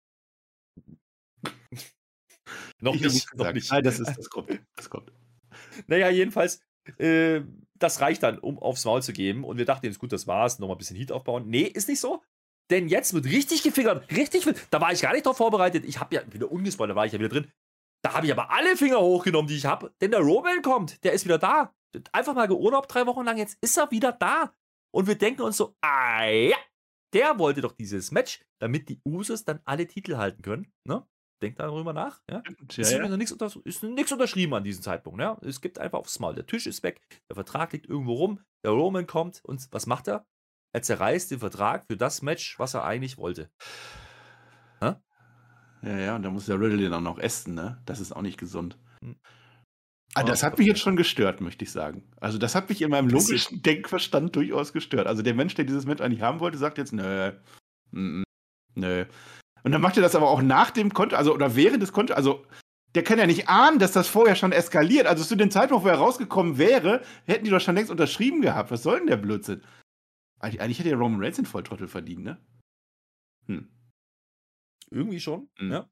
noch, nicht, noch nicht. Nein, das ist, das kommt. Das kommt. Naja, jedenfalls. Äh, das reicht dann, um aufs Maul zu geben. Und wir dachten, jetzt gut, das war's. Nochmal ein bisschen Heat aufbauen. Nee, ist nicht so. Denn jetzt wird richtig gefingert. Richtig viel. Da war ich gar nicht drauf vorbereitet. Ich habe ja wieder ungespoilt, da war ich ja wieder drin. Da habe ich aber alle Finger hochgenommen, die ich habe. Denn der Roman kommt. Der ist wieder da. Einfach mal geurlaubt drei Wochen lang. Jetzt ist er wieder da. Und wir denken uns so, ah ja, der wollte doch dieses Match, damit die Usos dann alle Titel halten können. Ne? Denkt darüber nach. Ja? Ja, ist, ja. Noch nichts unter, ist nichts unterschrieben an diesem Zeitpunkt. Ja? Es gibt einfach aufs Maul. Der Tisch ist weg, der Vertrag liegt irgendwo rum, der Roman kommt und was macht er? Er zerreißt den Vertrag für das Match, was er eigentlich wollte. Hä? Ja, ja, und da muss der Riddle den auch noch essen, ne? Das ist auch nicht gesund. Hm. Ah, das hat mich jetzt schon gestört, möchte ich sagen. Also das hat mich in meinem logischen Denkverstand durchaus gestört. Also der Mensch, der dieses Match eigentlich haben wollte, sagt jetzt, nö, nö. Und dann macht er das aber auch nach dem Konto, also oder während des Konto, also der kann ja nicht ahnen, dass das vorher schon eskaliert. Also zu dem Zeitpunkt, wo er rausgekommen wäre, hätten die doch schon längst unterschrieben gehabt. Was soll denn der Blödsinn? Eigentlich, eigentlich hätte der Roman Reigns den Volltrottel verdient, ne? Hm. Irgendwie schon, hm. ja.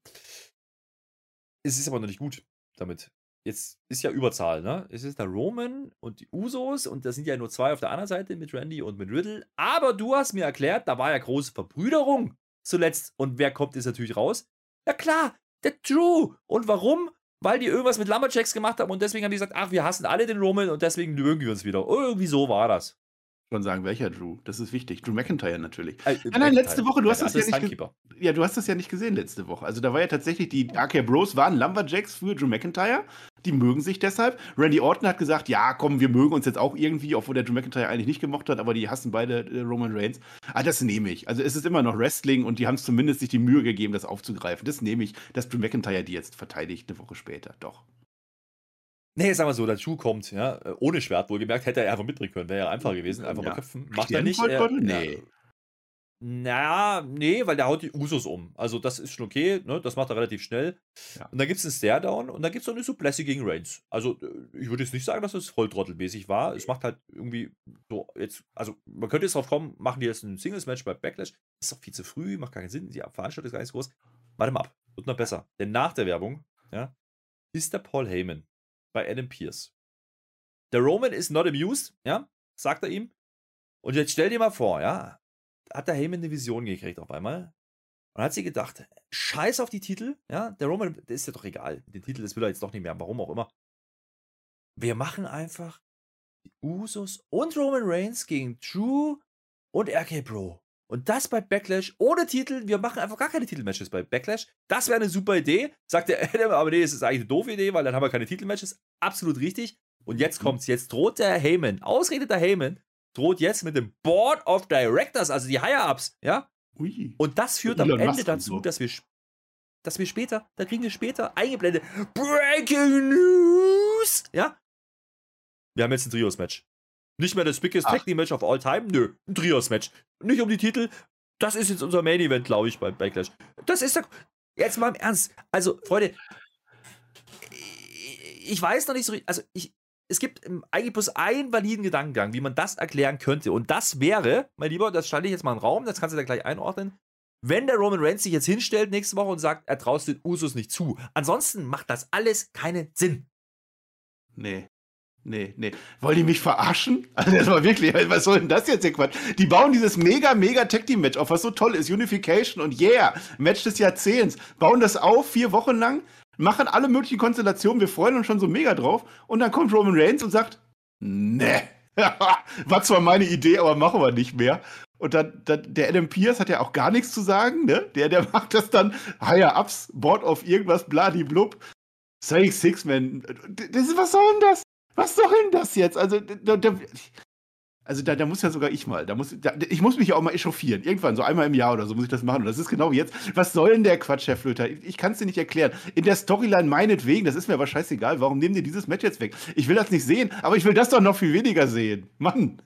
Es ist aber noch nicht gut damit. Jetzt ist ja Überzahl, ne? Es ist der Roman und die Usos und da sind ja nur zwei auf der anderen Seite mit Randy und mit Riddle. Aber du hast mir erklärt, da war ja große Verbrüderung zuletzt. Und wer kommt jetzt natürlich raus? Ja klar, der Drew. Und warum? Weil die irgendwas mit Lumberjacks gemacht haben und deswegen haben die gesagt, ach, wir hassen alle den Roman und deswegen mögen wir uns wieder. Irgendwie so war das. Schon sagen, welcher Drew? Das ist wichtig. Drew McIntyre natürlich. Äh, nein, nein, letzte Woche, du hast das ja nicht gesehen. Ja, du hast das ja nicht gesehen letzte Woche. Also da war ja tatsächlich, die R K Bros waren Lumberjacks für Drew McIntyre. Die mögen sich deshalb. Randy Orton hat gesagt, ja, komm, wir mögen uns jetzt auch irgendwie, obwohl der Drew McIntyre eigentlich nicht gemocht hat, aber die hassen beide äh, Roman Reigns. Ah, das nehme ich. Also es ist immer noch Wrestling und die haben es zumindest sich die Mühe gegeben, das aufzugreifen. Das nehme ich, dass Drew McIntyre die jetzt verteidigt eine Woche später. Doch. Nee, sagen wir so, der Drew kommt, ja, ohne Schwert wohlgemerkt, hätte er einfach mitbringen können, wäre ja einfacher gewesen, einfach ja. mal köpfen. Macht er nicht. Er, nee. Naja, nee, weil der haut die Usos um. Also das ist schon okay, ne? Das macht er relativ schnell. Ja. Und dann gibt es einen Stare-Down und dann gibt es noch eine Suplexe gegen Reigns. Also ich würde jetzt nicht sagen, dass das volltrottelmäßig war. Es macht halt irgendwie so jetzt, also man könnte jetzt drauf kommen, machen die jetzt ein Singles-Match bei Backlash. Das ist doch viel zu früh, macht keinen Sinn, die Veranstaltung ist gar nicht so groß. Warte mal ab, wird noch besser. Denn nach der Werbung, ja, ist der Paul Heyman bei Adam Pearce. Der Roman ist not amused, ja, sagt er ihm. Und jetzt stell dir mal vor, ja, hat der Heyman eine Vision gekriegt auf einmal und hat sie gedacht, scheiß auf die Titel, ja, der Roman, der ist ja doch egal, den Titel, das will er jetzt doch nicht mehr, warum auch immer. Wir machen einfach die Usos und Roman Reigns gegen Drew und R K Bro. Und das bei Backlash ohne Titel. Wir machen einfach gar keine Titelmatches bei Backlash. Das wäre eine super Idee, sagt der Adam, aber nee, es ist eigentlich eine doofe Idee, weil dann haben wir keine Titelmatches. Absolut richtig. Und jetzt kommt's. Jetzt droht der Heyman, ausredeter Heyman, droht jetzt mit dem Board of Directors, also die Higher-Ups, ja? Ui. Und das führt am Ende dazu, dass wir, dass wir später, da kriegen wir später eingeblendet, Breaking News, ja? Wir haben jetzt ein Trios-Match. Nicht mehr das biggest Tag Team Match of all time, nö, ein Trios-Match. Nicht um die Titel, das ist jetzt unser Main-Event, glaube ich, bei Backlash. Das ist doch, jetzt mal im Ernst, also, Freunde, ich weiß noch nicht so, also, ich, es gibt eigentlich bloß einen validen Gedankengang, wie man das erklären könnte. Und das wäre, mein Lieber, das stelle ich jetzt mal in den Raum, das kannst du da gleich einordnen, wenn der Roman Reigns sich jetzt hinstellt nächste Woche und sagt, er traut den Usos nicht zu. Ansonsten macht das alles keinen Sinn. Nee. Nee, nee. Wollen die mich verarschen? Also das war wirklich, was soll denn das jetzt hier Quatsch? Die bauen dieses mega, mega Tag-Team-Match auf, was so toll ist. Unification und yeah, Match des Jahrzehnts. Bauen das auf, vier Wochen lang, machen alle möglichen Konstellationen, wir freuen uns schon so mega drauf. Und dann kommt Roman Reigns und sagt, nee, war zwar meine Idee, aber machen wir nicht mehr. Und dann, dann der Adam Pearce hat ja auch gar nichts zu sagen, ne? Der, der macht das dann, higher ups, Board auf irgendwas, bladiblub. Saying Six-Man. Das, was soll denn das? Was soll denn das jetzt? Also, da, da, also da, da muss ja sogar ich mal, da muss, da, ich muss mich ja auch mal echauffieren. Irgendwann, so einmal im Jahr oder so, muss ich das machen. Und das ist genau jetzt. Was soll denn der Quatsch, Herr Flöter? Ich, ich kann es dir nicht erklären. In der Storyline meinetwegen, das ist mir aber scheißegal. Warum nehmen die dieses Match jetzt weg? Ich will das nicht sehen, aber ich will das doch noch viel weniger sehen. Mann.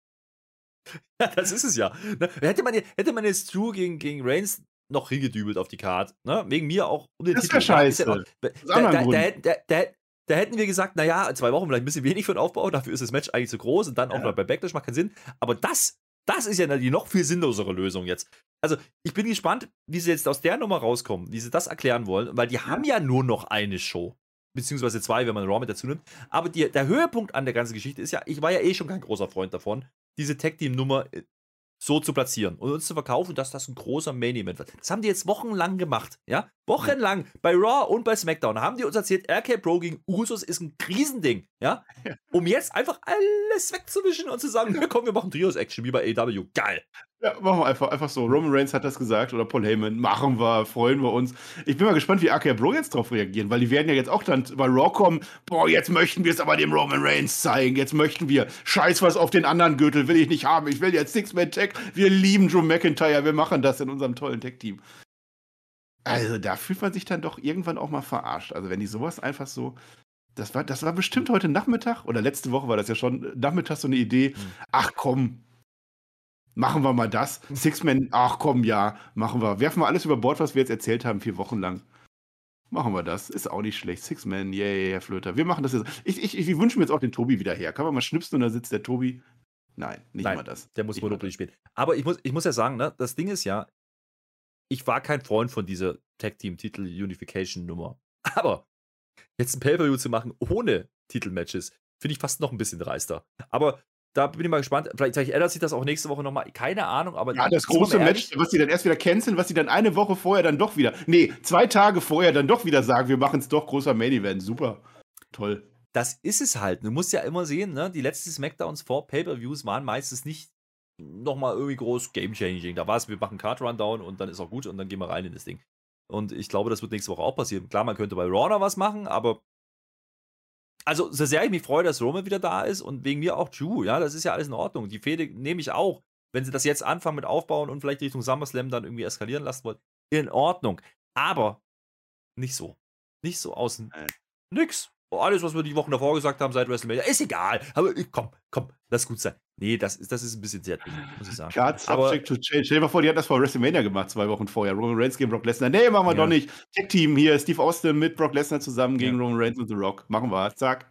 Ja, das ist es ja. Hätte man, hätte man jetzt Drew gegen, gegen Reigns noch hingedübelt auf die Card, ne? Wegen mir auch. Das wäre scheiße. Da, da, da, da, da, da hätten wir gesagt, naja, zwei Wochen vielleicht ein bisschen wenig für den Aufbau, dafür ist das Match eigentlich zu groß und dann auch ja. noch bei Backlash macht keinen Sinn. Aber das, das ist ja die noch viel sinnlosere Lösung jetzt. Also, ich bin gespannt, wie sie jetzt aus der Nummer rauskommen, wie sie das erklären wollen, weil die ja. haben ja nur noch eine Show. Beziehungsweise zwei, wenn man Raw mit dazu nimmt. Aber die, der Höhepunkt an der ganzen Geschichte ist ja, ich war ja eh schon kein großer Freund davon, diese Tag-Team-Nummer so zu platzieren und uns zu verkaufen, dass das ein großer Main-Event wird. Das haben die jetzt wochenlang gemacht, ja? Wochenlang. Bei Raw und bei SmackDown haben die uns erzählt, R K Bro gegen Usos ist ein Riesending, ja? Um jetzt einfach alles wegzuwischen und zu sagen, ja, komm, wir machen Trios-Action wie bei A E W. Geil. Ja, machen wir einfach, einfach so. Roman Reigns hat das gesagt oder Paul Heyman. Machen wir, freuen wir uns. Ich bin mal gespannt, wie R K Bro jetzt drauf reagieren, weil die werden ja jetzt auch dann bei Raw kommen. Boah, jetzt möchten wir es aber dem Roman Reigns zeigen. Jetzt möchten wir. Scheiß was auf den anderen Gürtel will ich nicht haben. Ich will jetzt Six-Man-Tag. Wir lieben Drew McIntyre. Wir machen das in unserem tollen Tag-Team. Also da fühlt man sich dann doch irgendwann auch mal verarscht. Also wenn die sowas einfach so. Das war, das war bestimmt heute Nachmittag oder letzte Woche war das ja schon nachmittags so eine Idee. Ach komm. Machen wir mal das. Six-Man, ach komm, ja, machen wir. Werfen wir alles über Bord, was wir jetzt erzählt haben, vier Wochen lang. Machen wir das. Ist auch nicht schlecht. Six-Man, yeah, yeah, Herr Flöter. Wir machen das jetzt. Ich, ich, ich wünsche mir jetzt auch den Tobi wieder her. Kann man mal schnipsen und da sitzt der Tobi. Nein, nicht Nein, mal das. Der muss Monopoly spielen. Aber ich muss, ich muss ja sagen, ne, das Ding ist ja, ich war kein Freund von dieser Tag-Team-Titel-Unification-Nummer. Aber jetzt ein Pay-Per-View zu machen ohne Titelmatches, finde ich fast noch ein bisschen dreister. Aber da bin ich mal gespannt. Vielleicht, vielleicht ändert sich das auch nächste Woche nochmal. Keine Ahnung, aber. Ja, das große Match, was sie dann erst wieder canceln, was sie dann eine Woche vorher dann doch wieder. Nee, zwei Tage vorher dann doch wieder sagen, wir machen es doch, großer Main Event. Super. Toll. Das ist es halt. Du musst ja immer sehen, ne? Die letzten Smackdowns vor Pay-Per-Views waren meistens nicht nochmal irgendwie groß Game-Changing. Da war es, wir machen Card-Rundown und dann ist auch gut und dann gehen wir rein in das Ding. Und ich glaube, das wird nächste Woche auch passieren. Klar, man könnte bei Raw noch was machen, aber. Also, so sehr ich mich freue, dass Roman wieder da ist und wegen mir auch Drew, ja, das ist ja alles in Ordnung. Die Fehde nehme ich auch. Wenn sie das jetzt anfangen mit aufbauen und vielleicht Richtung SummerSlam dann irgendwie eskalieren lassen wollen, in Ordnung. Aber nicht so. Nicht so außen. Äh. Nix. Alles, was wir die Wochen davor gesagt haben seit WrestleMania, ist egal. Aber komm, komm, lass gut sein. Nee, das ist, das ist ein bisschen sehr dringend, muss ich sagen. Card subject to change. Stell dir mal vor, die hatten das vor WrestleMania gemacht, zwei Wochen vorher. Roman Reigns gegen Brock Lesnar. Nee, machen wir ja. doch nicht. Tag-Team hier, Steve Austin mit Brock Lesnar zusammen gegen ja. Roman Reigns und The Rock. Machen wir. Zack.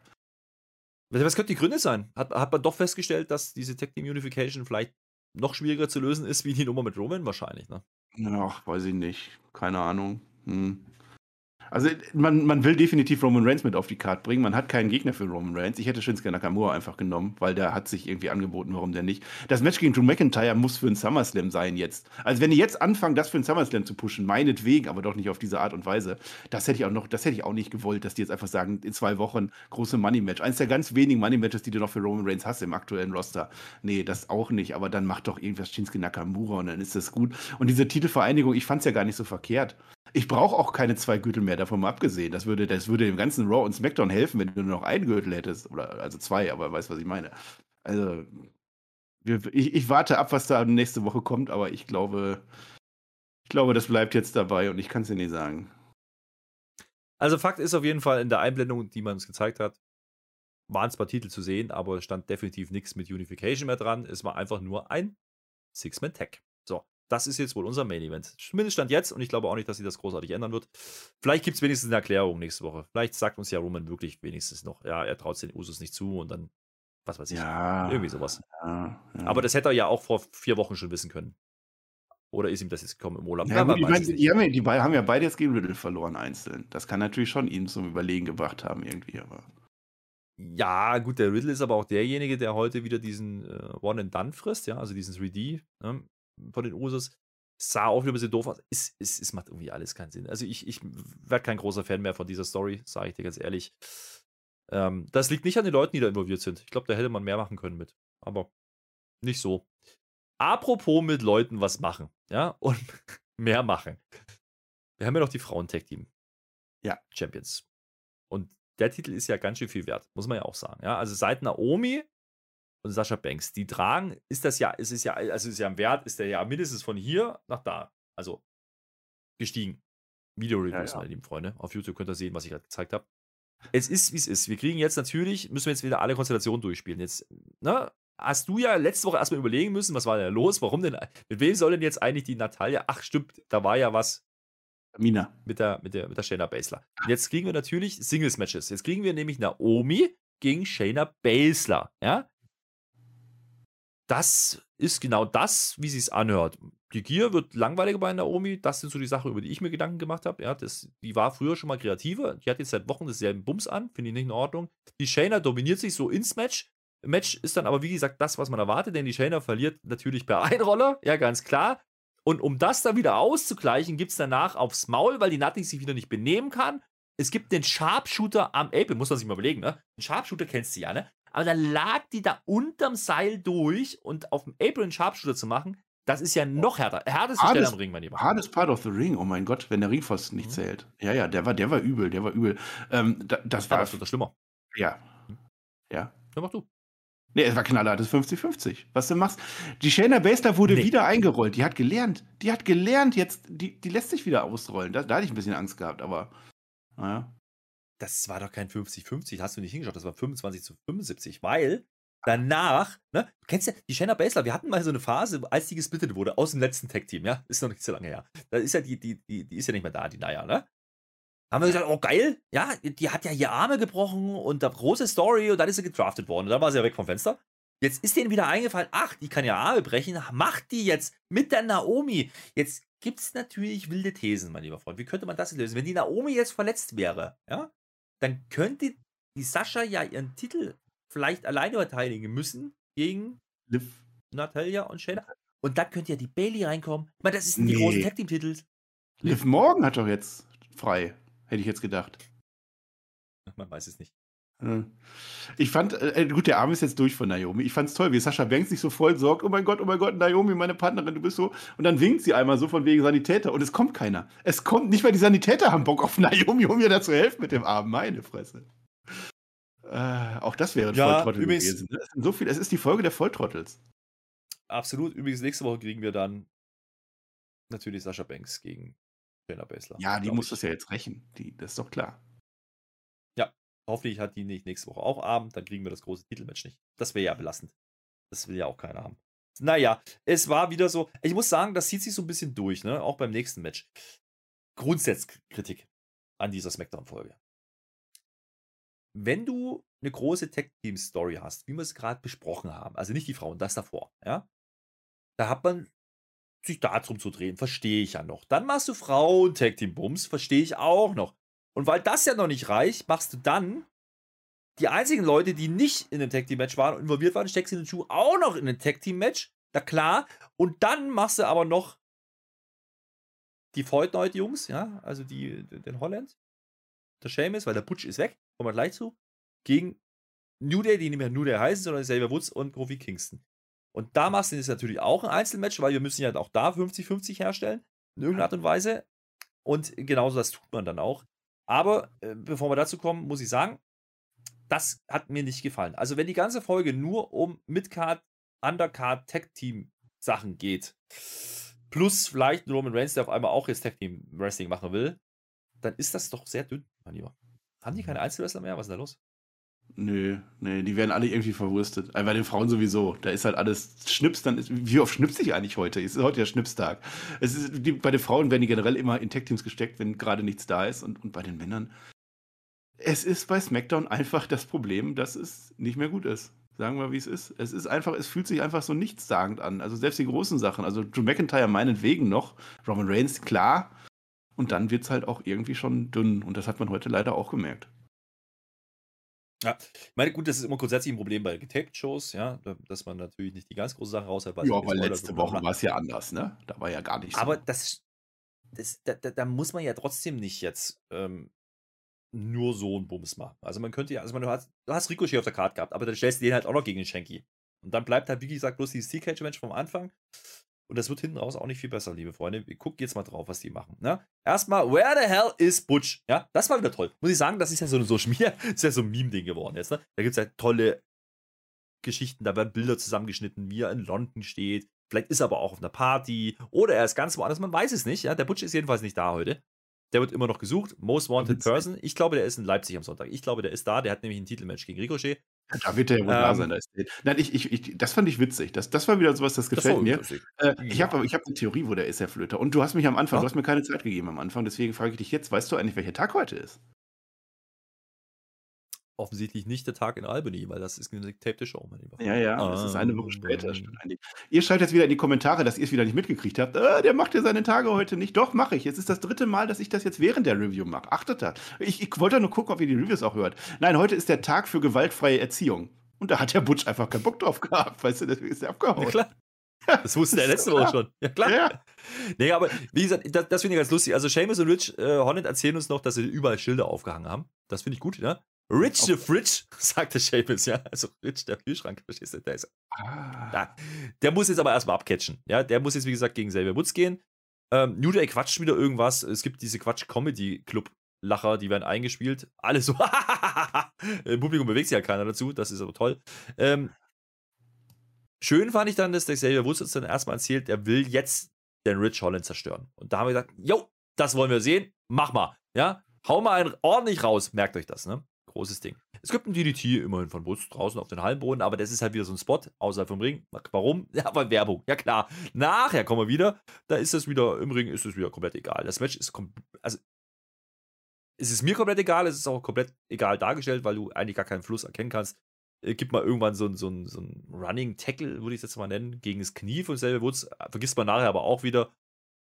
Was könnten die Gründe sein? Hat, hat man doch festgestellt, dass diese Tag-Team-Unification vielleicht noch schwieriger zu lösen ist, wie die Nummer mit Roman wahrscheinlich, ne? Ach, weiß ich nicht. Keine Ahnung. Hm. Also man, man will definitiv Roman Reigns mit auf die Karte bringen. Man hat keinen Gegner für Roman Reigns. Ich hätte Shinsuke Nakamura einfach genommen, weil der hat sich irgendwie angeboten, warum der nicht. Das Match gegen Drew McIntyre muss für einen SummerSlam sein jetzt. Also wenn die jetzt anfangen, das für einen SummerSlam zu pushen, meinetwegen, aber doch nicht auf diese Art und Weise. Das hätte ich auch noch, das hätte ich auch nicht gewollt, dass die jetzt einfach sagen, in zwei Wochen große Money-Match. Eines der ganz wenigen Money-Matches, die du noch für Roman Reigns hast im aktuellen Roster. Nee, das auch nicht. Aber dann macht doch irgendwas Shinsuke Nakamura und dann ist das gut. Und diese Titelvereinigung, ich fand es ja gar nicht so verkehrt. Ich brauche auch keine zwei Gürtel mehr, davon mal abgesehen. Das würde, das würde dem ganzen Raw und SmackDown helfen, wenn du nur noch einen Gürtel hättest. Oder, also zwei, aber weißt, was ich meine. Also, wir, ich, ich warte ab, was da nächste Woche kommt, aber ich glaube, ich glaube, das bleibt jetzt dabei und ich kann es dir nicht sagen. Also, Fakt ist auf jeden Fall, in der Einblendung, die man uns gezeigt hat, waren zwar Titel zu sehen, aber es stand definitiv nichts mit Unification mehr dran. Es war einfach nur ein Six-Man-Tag. So. Das ist jetzt wohl unser Main-Event. Zumindest stand jetzt und ich glaube auch nicht, dass sich das großartig ändern wird. Vielleicht gibt es wenigstens eine Erklärung nächste Woche. Vielleicht sagt uns ja Roman wirklich wenigstens noch, ja, er traut es den Usos nicht zu und dann, was weiß ich, ja, irgendwie sowas. Ja, ja. Aber das hätte er ja auch vor vier Wochen schon wissen können. Oder ist ihm das jetzt gekommen im Urlaub? Ja, gut, ich mein, die, haben ja, die haben ja beide jetzt gegen Riddle verloren einzeln. Das kann natürlich schon ihn zum Überlegen gebracht haben irgendwie, aber... Ja, gut, der Riddle ist aber auch derjenige, der heute wieder diesen äh, One-and-Done frisst, ja, also diesen drei D, ne? Von den Usos, sah auch wieder ein bisschen doof aus. Es, es, es macht irgendwie alles keinen Sinn. Also ich, ich werde kein großer Fan mehr von dieser Story, sage ich dir ganz ehrlich. Ähm, das liegt nicht an den Leuten, die da involviert sind. Ich glaube, da hätte man mehr machen können mit. Aber nicht so. apropos mit Leuten was machen, ja, und mehr machen. Wir haben ja noch die Frauen-Tag-Team. Ja. Champions. Und der Titel ist ja ganz schön viel wert, muss man ja auch sagen. Ja, also seit Naomi und Sasha Banks, die tragen, ist das ja, ist es ja, also ist ja im Wert, ist der ja mindestens von hier nach da. Also gestiegen. Video-Reviews, ja, ja. meine lieben Freunde. Auf YouTube könnt ihr sehen, was ich gerade gezeigt habe. Es ist, wie es ist. Wir kriegen jetzt natürlich, müssen wir jetzt wieder alle Konstellationen durchspielen. Jetzt, ne, hast du ja letzte Woche erstmal überlegen müssen, was war denn los? Warum denn? Mit wem soll denn jetzt eigentlich die Natalia? Ach, stimmt, da war ja was. Mina. Mit der, mit der, mit der Shayna Baszler. Und jetzt kriegen wir natürlich Singles-Matches. Jetzt kriegen wir nämlich Naomi gegen Shayna Baszler. Ja? Das ist genau das, wie sie es anhört. Die Gier wird langweiliger bei Naomi. Das sind so die Sachen, über die ich mir Gedanken gemacht habe. Ja, das, die war früher schon mal kreativer. Die hat jetzt seit Wochen denselben Bums an. Finde ich nicht in Ordnung. Die Shayna dominiert sich so ins Match. Match ist dann aber, wie gesagt, das, was man erwartet. Denn die Shayna verliert natürlich per Einroller. Ja, ganz klar. Und um das dann wieder auszugleichen, gibt es danach aufs Maul, weil die Nati sich wieder nicht benehmen kann. Es gibt den Sharpshooter am Apron. Muss man sich mal überlegen, ne? Den Sharpshooter kennst du ja, ne? Aber dann lag die da unterm Seil durch und auf dem Apron einen Sharpshooter zu machen, das ist ja noch härter. Härteste Stelle am Ring, mein Lieber. Hardest part of the ring, oh mein Gott, wenn der Ringpfosten nicht mhm. zählt. Ja, ja, der war, der war übel, der war übel. Ähm, da, das war. Ja, das wird das schlimmer. Ja. Ja. Ja, mach du. Nee, es war knallhartes fünfzig fünfzig. Was du machst. Die Shayna Baszler wurde nee. wieder eingerollt. Die hat gelernt. Die hat gelernt jetzt. Die, die lässt sich wieder ausrollen. Da, da hatte ich ein bisschen Angst gehabt, aber naja. Das war doch kein fünfzig fünfzig. Hast du nicht hingeschaut. Das war fünfundzwanzig zu fünfundsiebzig. Weil danach, ne, du kennst ja die Shayna Baszler, wir hatten mal so eine Phase, als die gesplittet wurde, aus dem letzten Tag-Team, ja. Ist noch nicht so lange her. Da ist ja die, die, die, die ist ja nicht mehr da, die Naya, ne? Haben wir gesagt, oh geil, ja, die hat ja hier Arme gebrochen und da große Story und dann ist sie gedraftet worden und dann war sie ja weg vom Fenster. Jetzt ist denen wieder eingefallen, ach, die kann ja Arme brechen, macht die jetzt mit der Naomi. Jetzt gibt es natürlich wilde Thesen, mein lieber Freund. Wie könnte man das lösen? Wenn die Naomi jetzt verletzt wäre, ja, dann könnte die Sascha ja ihren Titel vielleicht alleine verteidigen müssen gegen Liv. Natalia und Shayna. Und dann könnte ja die Bayley reinkommen. Ich meine, das ist nee. die großen Tag-Team-Titel. Liv Morgan hat doch jetzt frei. Hätte ich jetzt gedacht. Man weiß es nicht. Ich fand, äh, gut, der Arm ist jetzt durch von Naomi. Ich fand es toll, wie Sascha Banks sich so voll sorgt. Oh mein Gott, oh mein Gott, Naomi, meine Partnerin, du bist so. Und dann winkt sie einmal so von wegen Sanitäter. Und es kommt keiner. Es kommt nicht mal die Sanitäter haben Bock auf Naomi, um ihr da zu helfen mit dem Arm. Meine Fresse. Äh, auch das wäre ein ja, Volltrottel übrigens, gewesen. Es, sind so viel, es ist die Folge der Volltrottels. Absolut. Übrigens, nächste Woche kriegen wir dann natürlich Sascha Banks gegen Shayna Baszler. Ja, die muss ich. das ja jetzt rächen. Die, das ist doch klar. Ja, hoffentlich hat die nicht nächste Woche auch Abend, dann kriegen wir das große Titelmatch nicht. Das wäre ja belastend. Das will ja auch keiner haben. Naja, es war wieder so, ich muss sagen, das zieht sich so ein bisschen durch, ne? Auch beim nächsten Match. Grundsatzkritik an dieser Smackdown-Folge. Wenn du eine große Tag-Team-Story hast, wie wir es gerade besprochen haben, also nicht die Frauen, das davor, ja, da hat man sich darum zu drehen, verstehe ich ja noch. Dann machst du Frauen-Tag-Team-Bums, verstehe ich auch noch. Und weil das ja noch nicht reicht, machst du dann die einzigen Leute, die nicht in einem Tag-Team-Match waren und involviert waren, steckst du den Schuh auch noch in ein Tag-Team-Match, na klar. Und dann machst du aber noch die Void Night Jungs, ja, also die, den Holland, der Sheamus, weil der Butch ist weg, kommen wir gleich zu, gegen New Day, die nicht mehr New Day heißen, sondern Xavier Woods und Kofi Kingston. Und da machst du jetzt natürlich auch ein Einzelmatch, weil wir müssen ja auch da fünfzig fünfzig herstellen, in irgendeiner Art und Weise. Und genauso das tut man dann auch. Aber äh, bevor wir dazu kommen, muss ich sagen, das hat mir nicht gefallen. Also wenn die ganze Folge nur um Midcard, Undercard, Tag-Team-Sachen geht, plus vielleicht Roman Reigns, der auf einmal auch jetzt Tag-Team-Wrestling machen will, dann ist das doch sehr dünn, mein Lieber. Haben die keine Einzelwrestler mehr? Was ist da los? Nö, nee, die werden alle irgendwie verwurstet. Bei den Frauen sowieso. Da ist halt alles Schnips, dann ist, wie oft schnipse ich eigentlich heute? Es ist heute ja Schnipstag. Es ist, die, bei den Frauen werden die generell immer in Tag-Teams gesteckt, wenn gerade nichts da ist. Und, und bei den Männern, es ist bei SmackDown einfach das Problem, dass es nicht mehr gut ist. Sagen wir, wie es ist. Es ist einfach, es fühlt sich einfach so nichtssagend an. Also selbst die großen Sachen, also Drew McIntyre meinetwegen noch, Roman Reigns, klar. Und dann wird es halt auch irgendwie schon dünn. Und das hat man heute leider auch gemerkt. Ja, ich meine, gut, das ist immer grundsätzlich ein Problem bei Getaped-Shows, ja, dass man natürlich nicht die ganz große Sache raushält. Ja, aber letzte Woche war es ja anders, ne? Da war ja gar nichts. Aber so. das, das da, da muss man ja trotzdem nicht jetzt ähm, nur so einen Bums machen. Also man könnte ja, also man, du hast, du hast Ricochet auf der Karte gehabt, aber dann stellst du den halt auch noch gegen den Shanky. Und dann bleibt halt, wie gesagt, bloß dieses Steel Cage Match vom Anfang. Und das wird hinten raus auch nicht viel besser, liebe Freunde. Wir gucken jetzt mal drauf, was die machen. Ne? Erstmal, where the hell is Butch? Ja, das war wieder toll. Muss ich sagen, das ist ja so ein so Schmier, ist ja so ein Meme-Ding geworden jetzt. Ne? Da gibt es ja tolle Geschichten, da werden Bilder zusammengeschnitten, wie er in London steht. Vielleicht ist er aber auch auf einer Party oder er ist ganz woanders, man weiß es nicht. Ja? Der Butch ist jedenfalls nicht da heute. Der wird immer noch gesucht. Most Wanted Person. Ich glaube, der ist in Leipzig am Sonntag. Ich glaube, der ist da. Der hat nämlich ein Titelmatch gegen Ricochet. Da wird der ja wohl da sein. Da ist der. Nein, ich, ich, ich, das fand ich witzig. Das, das war wieder sowas, das gefällt das mir. Äh, ich ja. habe ich hab eine Theorie, wo der ist, Herr Flöter. Und du hast mich am Anfang, ja. du hast mir keine Zeit gegeben am Anfang. Deswegen frage ich dich jetzt, weißt du eigentlich, welcher Tag heute ist? Offensichtlich nicht der Tag in Albany, weil das ist eine getapte Show, mein Lieber. Ja, ja, ah, das ist eine Woche später. Ähm. Ihr schreibt jetzt wieder in die Kommentare, dass ihr es wieder nicht mitgekriegt habt. Äh, der macht ja seine Tage heute nicht. Doch, mache ich. Jetzt ist das dritte Mal, dass ich das jetzt während der Review mache. Achtet da. Ich, ich wollte nur gucken, ob ihr die Reviews auch hört. Nein, heute ist der Tag für gewaltfreie Erziehung. Und da hat der Butch einfach keinen Bock drauf gehabt. Weißt du, deswegen ist er abgehauen. Ja, klar. Das wusste der letzte Woche schon. Ja, klar. Ja. Nee, aber wie gesagt, das, das finde ich ganz lustig. Also, Sheamus und Rich äh, Holland erzählen uns noch, dass sie überall Schilder aufgehangen haben. Das finde ich gut, ja. Rich the Fridge, sagte Sheamus, ja. Also Rich, der Kühlschrank, verstehst du? Der, ist, ah. da, der muss jetzt aber erstmal abcatchen. Ja, der muss jetzt, wie gesagt, gegen Xavier Woods gehen. Ähm, New Day quatscht wieder irgendwas. Es gibt diese Quatsch-Comedy-Club-Lacher, die werden eingespielt. Alle so, im Publikum bewegt sich ja keiner dazu, das ist aber toll. Ähm, schön fand ich dann, dass der Xavier Woods uns dann erstmal erzählt, er will jetzt den Rich Holland zerstören. Und da haben wir gesagt, jo, das wollen wir sehen, mach mal. Ja, hau mal einen ordentlich raus, merkt euch das, ne? Großes Ding. Es gibt ein D D T immerhin von Woods draußen auf den Hallenboden, aber das ist halt wieder so ein Spot außerhalb vom Ring. Warum? Ja, weil Werbung. Ja klar. Nachher kommen wir wieder. Da ist es wieder, im Ring ist es wieder komplett egal. Das Match ist komplett, also es ist mir komplett egal, es ist auch komplett egal dargestellt, weil du eigentlich gar keinen Fluss erkennen kannst. Es gibt mal irgendwann so ein, so ein, so ein Running Tackle, würde ich es jetzt mal nennen, gegen das Knie von Xavier Woods. Vergisst man nachher aber auch wieder.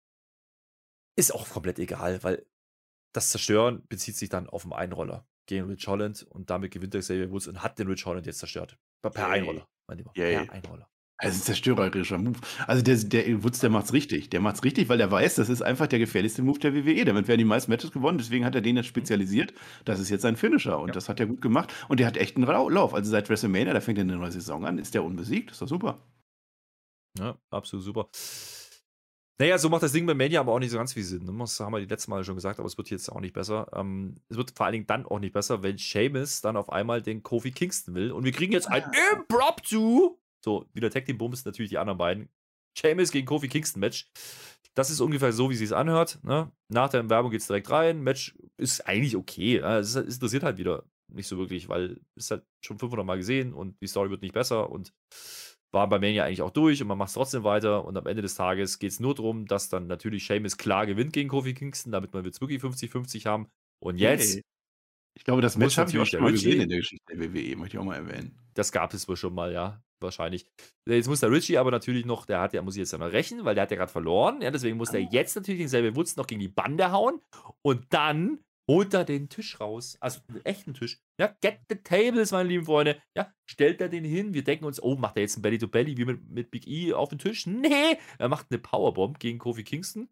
Ist auch komplett egal, weil das Zerstören bezieht sich dann auf den Einroller gegen Rich Holland und damit gewinnt der Xavier Woods und hat den Rich Holland jetzt zerstört. Per Yay. Einroller, mein Lieber. Yay. Per Einroller. Also ein zerstörerischer Move. Also der, der Woods, der macht's richtig. Der macht's richtig, weil er weiß, das ist einfach der gefährlichste Move der W W E. Damit werden die meisten Matches gewonnen, deswegen hat er den jetzt spezialisiert. Das ist jetzt sein Finisher und ja. das hat er gut gemacht. Und der hat echt einen Lauf. Also seit WrestleMania, da fängt er eine neue Saison an, ist der unbesiegt. Ist doch super. Ja, absolut super. Naja, so macht das Ding bei Mania aber auch nicht so ganz viel Sinn. Das haben wir die letzten Mal schon gesagt, aber es wird jetzt auch nicht besser. Ähm, es wird vor allen Dingen dann auch nicht besser, wenn Sheamus dann auf einmal den Kofi Kingston will. Und wir kriegen jetzt ein Impromptu. So, wieder Tag Team Bums, natürlich die anderen beiden. Sheamus gegen Kofi Kingston Match. Das ist ungefähr so, wie es sich anhört. Ne? Nach der Werbung geht es direkt rein. Match ist eigentlich okay. Es, ist, es interessiert halt wieder nicht so wirklich, weil es halt schon fünfhundert Mal gesehen und die Story wird nicht besser und war bei Mania eigentlich auch durch und man macht es trotzdem weiter und am Ende des Tages geht es nur darum, dass dann natürlich Sheamus klar gewinnt gegen Kofi Kingston, damit wir jetzt wirklich fünfzig fünfzig haben. Und jetzt... Hey. Ich glaube, das Match habe ich auch schon mal gesehen in der Geschichte der W W E, möchte ich auch mal erwähnen. Das gab es wohl schon mal, ja, wahrscheinlich. Jetzt muss der Richie aber natürlich noch, der hat ja, muss ich jetzt ja noch rächen, weil der hat ja gerade verloren, ja, deswegen muss der jetzt natürlich den Xavier Woods noch gegen die Bande hauen und dann holt er den Tisch raus, also einen echten Tisch, ja, get the tables, meine lieben Freunde, ja, stellt er den hin, wir denken uns, oh, macht er jetzt ein Belly-to-Belly wie mit, mit Big E auf den Tisch? Nee, er macht eine Powerbomb gegen Kofi Kingston.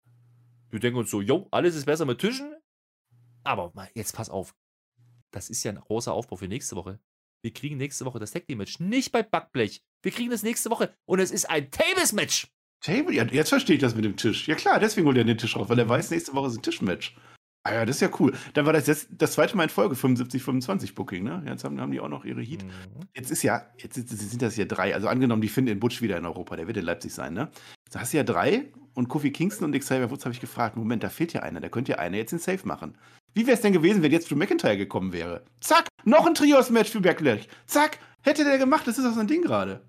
Wir denken uns so, jo, alles ist besser mit Tischen, aber mal, jetzt pass auf, das ist ja ein großer Aufbau für nächste Woche. Wir kriegen nächste Woche das Tag-Team-Match, nicht bei Backblech, wir kriegen das nächste Woche und es ist ein Tables-Match. Table? Ja, jetzt verstehe ich das mit dem Tisch. Ja klar, deswegen holt er den Tisch raus, weil er weiß, nächste Woche ist ein Tischmatch. Ah ja, das ist ja cool. Dann war das jetzt das zweite Mal in Folge fünfundsiebzig fünfundzwanzig Booking, ne? Jetzt haben, haben die auch noch ihre Heat. Mhm. Jetzt ist ja, jetzt sind das ja drei. Also angenommen, die finden den Butch wieder in Europa, der wird in Leipzig sein, ne? Da hast du ja drei und Kofi Kingston und Xavier Woods habe ich gefragt, Moment, da fehlt ja einer, da könnte ja einer jetzt den Safe machen. Wie wäre es denn gewesen, wenn jetzt Drew McIntyre gekommen wäre? Zack, noch ein Trios-Match für Backlash. Zack, hätte der gemacht, das ist doch so ein Ding gerade.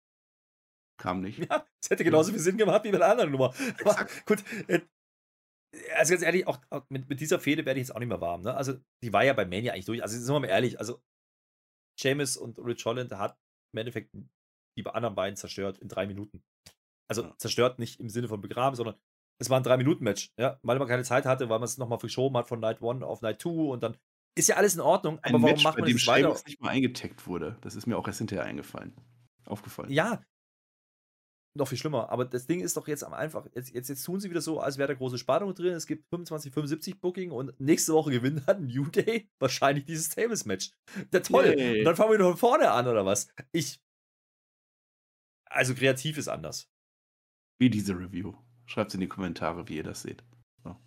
Kam nicht. Ja, es hätte genauso viel Sinn gemacht wie bei der anderen Nummer. Aber gut, äh, also ganz ehrlich, auch, auch mit, mit dieser Fehde werde ich jetzt auch nicht mehr warm. Ne? Also, die war ja bei Mania eigentlich durch. Also, sind wir mal ehrlich, also Sheamus und Rich Holland hat im Endeffekt die anderen beiden zerstört in drei Minuten. Also, ja. zerstört nicht im Sinne von begraben, sondern es war ein drei Minuten Match. Ja? Weil man keine Zeit hatte, weil man es nochmal verschoben hat von Night one auf Night two und dann ist ja alles in Ordnung. Ein aber warum Match, macht man bei dem das weiter? Sheamus nicht mal eingetaggt wurde. Das ist mir auch erst hinterher eingefallen. Aufgefallen. Ja, noch viel schlimmer. Aber das Ding ist doch jetzt am einfach, jetzt, jetzt, jetzt tun sie wieder so, als wäre da große Spannung drin. Es gibt fünfundzwanzig, fünfundsiebzig Booking und nächste Woche gewinnt dann New Day wahrscheinlich dieses Tables-Match. Der toll. Yay. Und dann fangen wir von vorne an, oder was? Ich, Also kreativ ist anders. Wie diese Review. Schreibt es in die Kommentare, wie ihr das seht. So.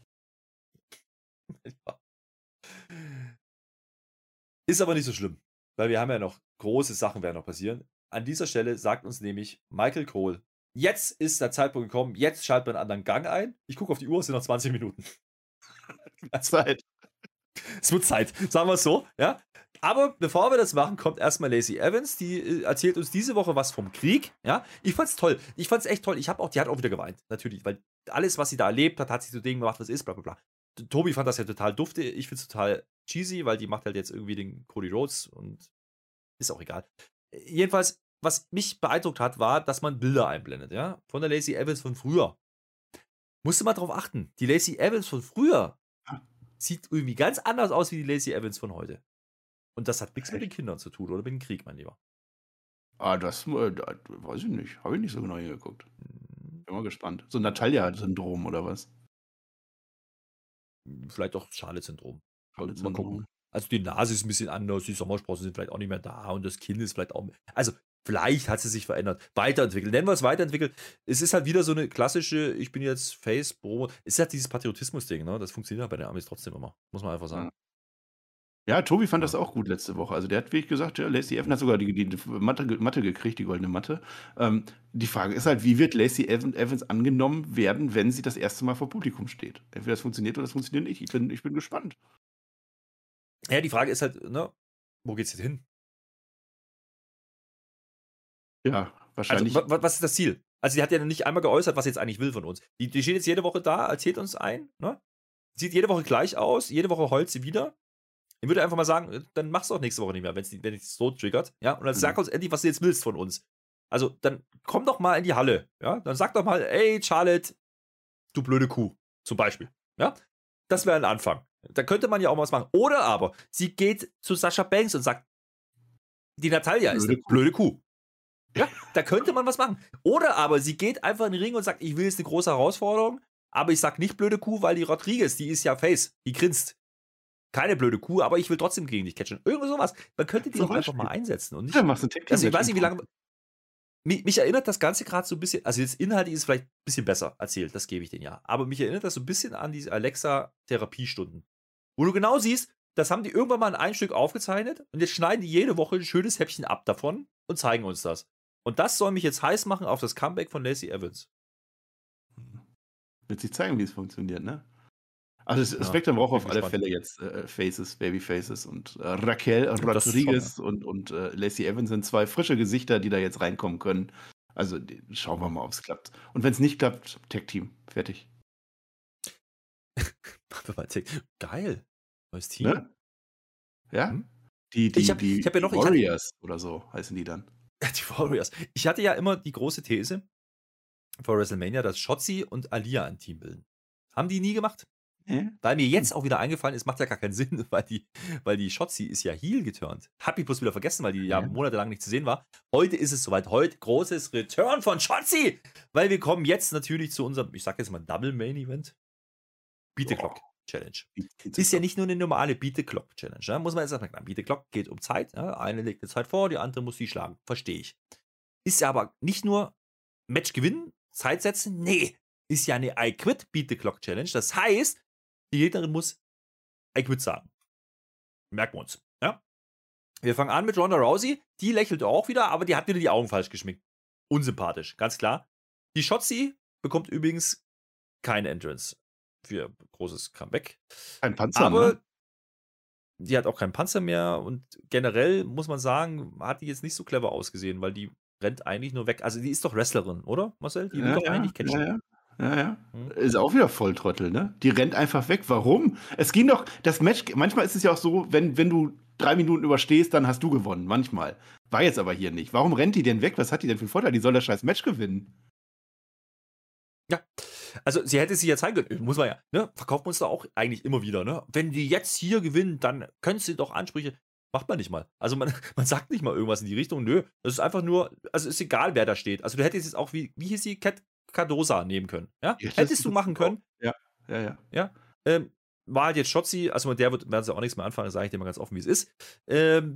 Ist aber nicht so schlimm, weil wir haben ja noch große Sachen werden noch passieren. An dieser Stelle sagt uns nämlich Michael Cole, jetzt ist der Zeitpunkt gekommen, jetzt schaltet man einen anderen Gang ein. Ich gucke auf die Uhr, es sind noch zwanzig Minuten. Zeit. Es wird Zeit, sagen wir es so, ja. Aber bevor wir das machen, kommt erstmal Lacey Evans, die äh, erzählt uns diese Woche was vom Krieg, ja. Ich fand's toll, ich fand's echt toll. Ich habe auch, die hat auch wieder geweint, natürlich, weil alles, was sie da erlebt hat, hat sie zu dem gemacht, was ist, bla bla bla. Tobi fand das ja total dufte, ich find's total cheesy, weil die macht halt jetzt irgendwie den Cody Rhodes und ist auch egal. Jedenfalls, was mich beeindruckt hat, war, dass man Bilder einblendet, ja, von der Lacey Evans von früher. Musst du mal drauf achten, die Lacey Evans von früher sieht irgendwie ganz anders aus wie die Lacey Evans von heute. Und das hat nichts mit den Kindern zu tun oder mit dem Krieg, mein Lieber. Ah, das, äh, das weiß ich nicht. Habe ich nicht so genau hingeguckt. Bin mal gespannt. So ein Natalia-Syndrom oder was? Vielleicht auch Charlotte-Syndrom. Mal Syndrom. gucken. Also die Nase ist ein bisschen anders, die Sommersprossen sind vielleicht auch nicht mehr da und das Kinn ist vielleicht auch. Also vielleicht hat sie sich verändert. Weiterentwickelt. Nennen wir es weiterentwickelt. Es ist halt wieder so eine klassische, ich bin jetzt Face, Promo. Es ist halt dieses Patriotismus-Ding, ne? Das funktioniert halt bei den Amis trotzdem immer. Muss man einfach sagen. Ja, Tobi fand das auch gut letzte Woche. Also der hat wirklich gesagt, ja, Lacey Evans hat sogar die, die Matte, Matte gekriegt, die goldene Matte. Ähm, die Frage ist halt, wie wird Lacey Evans angenommen werden, wenn sie das erste Mal vor Publikum steht? Entweder das funktioniert oder das funktioniert nicht. Ich bin, ich bin gespannt. Ja, die Frage ist halt, ne, wo geht's jetzt hin? Ja, wahrscheinlich. Also, wa- was ist das Ziel? Also, sie hat ja nicht einmal geäußert, was sie jetzt eigentlich will von uns. Die, die steht jetzt jede Woche da, erzählt uns ein, ne? Sieht jede Woche gleich aus, jede Woche heult sie wieder. Ich würde einfach mal sagen, dann mach's doch nächste Woche nicht mehr, wenn's, die- wenn es so triggert, ja? Und dann Mhm. sag uns endlich, was du jetzt willst von uns. Also, dann komm doch mal in die Halle, ja? Dann sag doch mal, ey, Charlotte, du blöde Kuh, zum Beispiel, ja? Das wäre ein Anfang. Da könnte man ja auch mal was machen. Oder aber, sie geht zu Sascha Banks und sagt, die Natalia ist Blöde eine blöde Kuh. Ja, da könnte man was machen. Oder aber sie geht einfach in den Ring und sagt, ich will jetzt eine große Herausforderung, aber ich sag nicht blöde Kuh, weil die Rodriguez, die ist ja Face, die grinst. Keine blöde Kuh, aber ich will trotzdem gegen dich catchen. Irgend sowas. Man könnte die Zum auch einfach Beispiel. mal einsetzen. Und nicht, Ja, machst du ein Tag Team also ich weiß Match nicht, wie lange. Mich, mich erinnert das Ganze gerade so ein bisschen, also jetzt inhaltlich ist es vielleicht ein bisschen besser erzählt, das gebe ich denen ja. Aber mich erinnert das so ein bisschen an diese Alexa-Therapiestunden. Wo du genau siehst, das haben die irgendwann mal in ein Stück aufgezeichnet und jetzt schneiden die jede Woche ein schönes Häppchen ab davon und zeigen uns das. Und das soll mich jetzt heiß machen auf das Comeback von Lacey Evans. Wird sich zeigen, wie es funktioniert, ne? Also das Ja, Spectrum braucht bin auf alle gespannt. Fälle jetzt äh, Faces, Babyfaces und äh, Raquel Das Rodriguez schon, und, und äh, Lacey Evans sind zwei frische Gesichter, die da jetzt reinkommen können. Also die, schauen wir mal, ob es klappt. Und wenn es nicht klappt, Tag-Team. Fertig. Geil. Neues Team. Ne? Ja? Hm? Die, die, Ich hab- die, ich hab ja noch- die ich hab- Warriors oder so heißen die dann. Die Warriors. Ich hatte ja immer die große These vor WrestleMania, dass Shotzi und Aliyah ein Team bilden. Haben die nie gemacht? Hä? Weil mir jetzt auch wieder eingefallen ist, macht ja gar keinen Sinn, weil die, weil die Shotzi ist ja heel geturnt. Hab ich bloß wieder vergessen, weil die ja Ja. monatelang nicht zu sehen war. Heute ist es soweit. Heute großes Return von Shotzi. Weil wir kommen jetzt natürlich zu unserem, ich sag jetzt mal Double Main Event. Beat the Boah. Clock Challenge. Die- die- Ist ja nicht nur eine normale Beat the Clock Challenge. Ja? Muss man jetzt sagen, Beat the Clock geht um Zeit. Ja? Eine legt eine Zeit vor, die andere muss die schlagen. Verstehe ich. Ist ja aber nicht nur Match gewinnen, Zeit setzen. Nee, ist ja eine I Quit Beat the Clock Challenge. Das heißt, die Gegnerin muss I Quit sagen. Merken wir uns. Ja? Wir fangen an mit Ronda Rousey. Die lächelt auch wieder, aber die hat wieder die Augen falsch geschminkt. Unsympathisch, ganz klar. Die Shotzi bekommt übrigens keine Entrance für großes Comeback. Kein Panzer, Aber ne? die hat auch keinen Panzer mehr und generell muss man sagen, hat die jetzt nicht so clever ausgesehen, weil die rennt eigentlich nur weg. Also die ist doch Wrestlerin, oder Marcel? Die will Ja, doch ja, eigentlich catchen. ja, ja. Ja, ja. Hm. Ist auch wieder Volltrottel, ne? Die rennt einfach weg. Warum? Es ging doch, das Match, manchmal ist es ja auch so, wenn, wenn du drei Minuten überstehst, dann hast du gewonnen. Manchmal. War jetzt aber hier nicht. Warum rennt die denn weg? Was hat die denn für einen Vorteil? Die soll das scheiß Match gewinnen. Ja, also sie hätte sich ja zeigen können, muss man ja, ne? Verkauft man uns da auch eigentlich immer wieder, ne? Wenn die jetzt hier gewinnen, dann können sie doch Ansprüche. Macht man nicht mal. Also man, man sagt nicht mal irgendwas in die Richtung, nö. Das ist einfach nur, also ist egal, wer da steht. Also du hättest jetzt auch, wie, wie hieß sie, Cat Cardosa nehmen können. Ja? Ja, das Hättest ist du machen können. Ja, ja, ja. Ja. Ähm, war halt jetzt Shotzi, also mit der wird, werden sie auch nichts mehr anfangen, sage ich dir mal ganz offen, wie es ist. Ähm,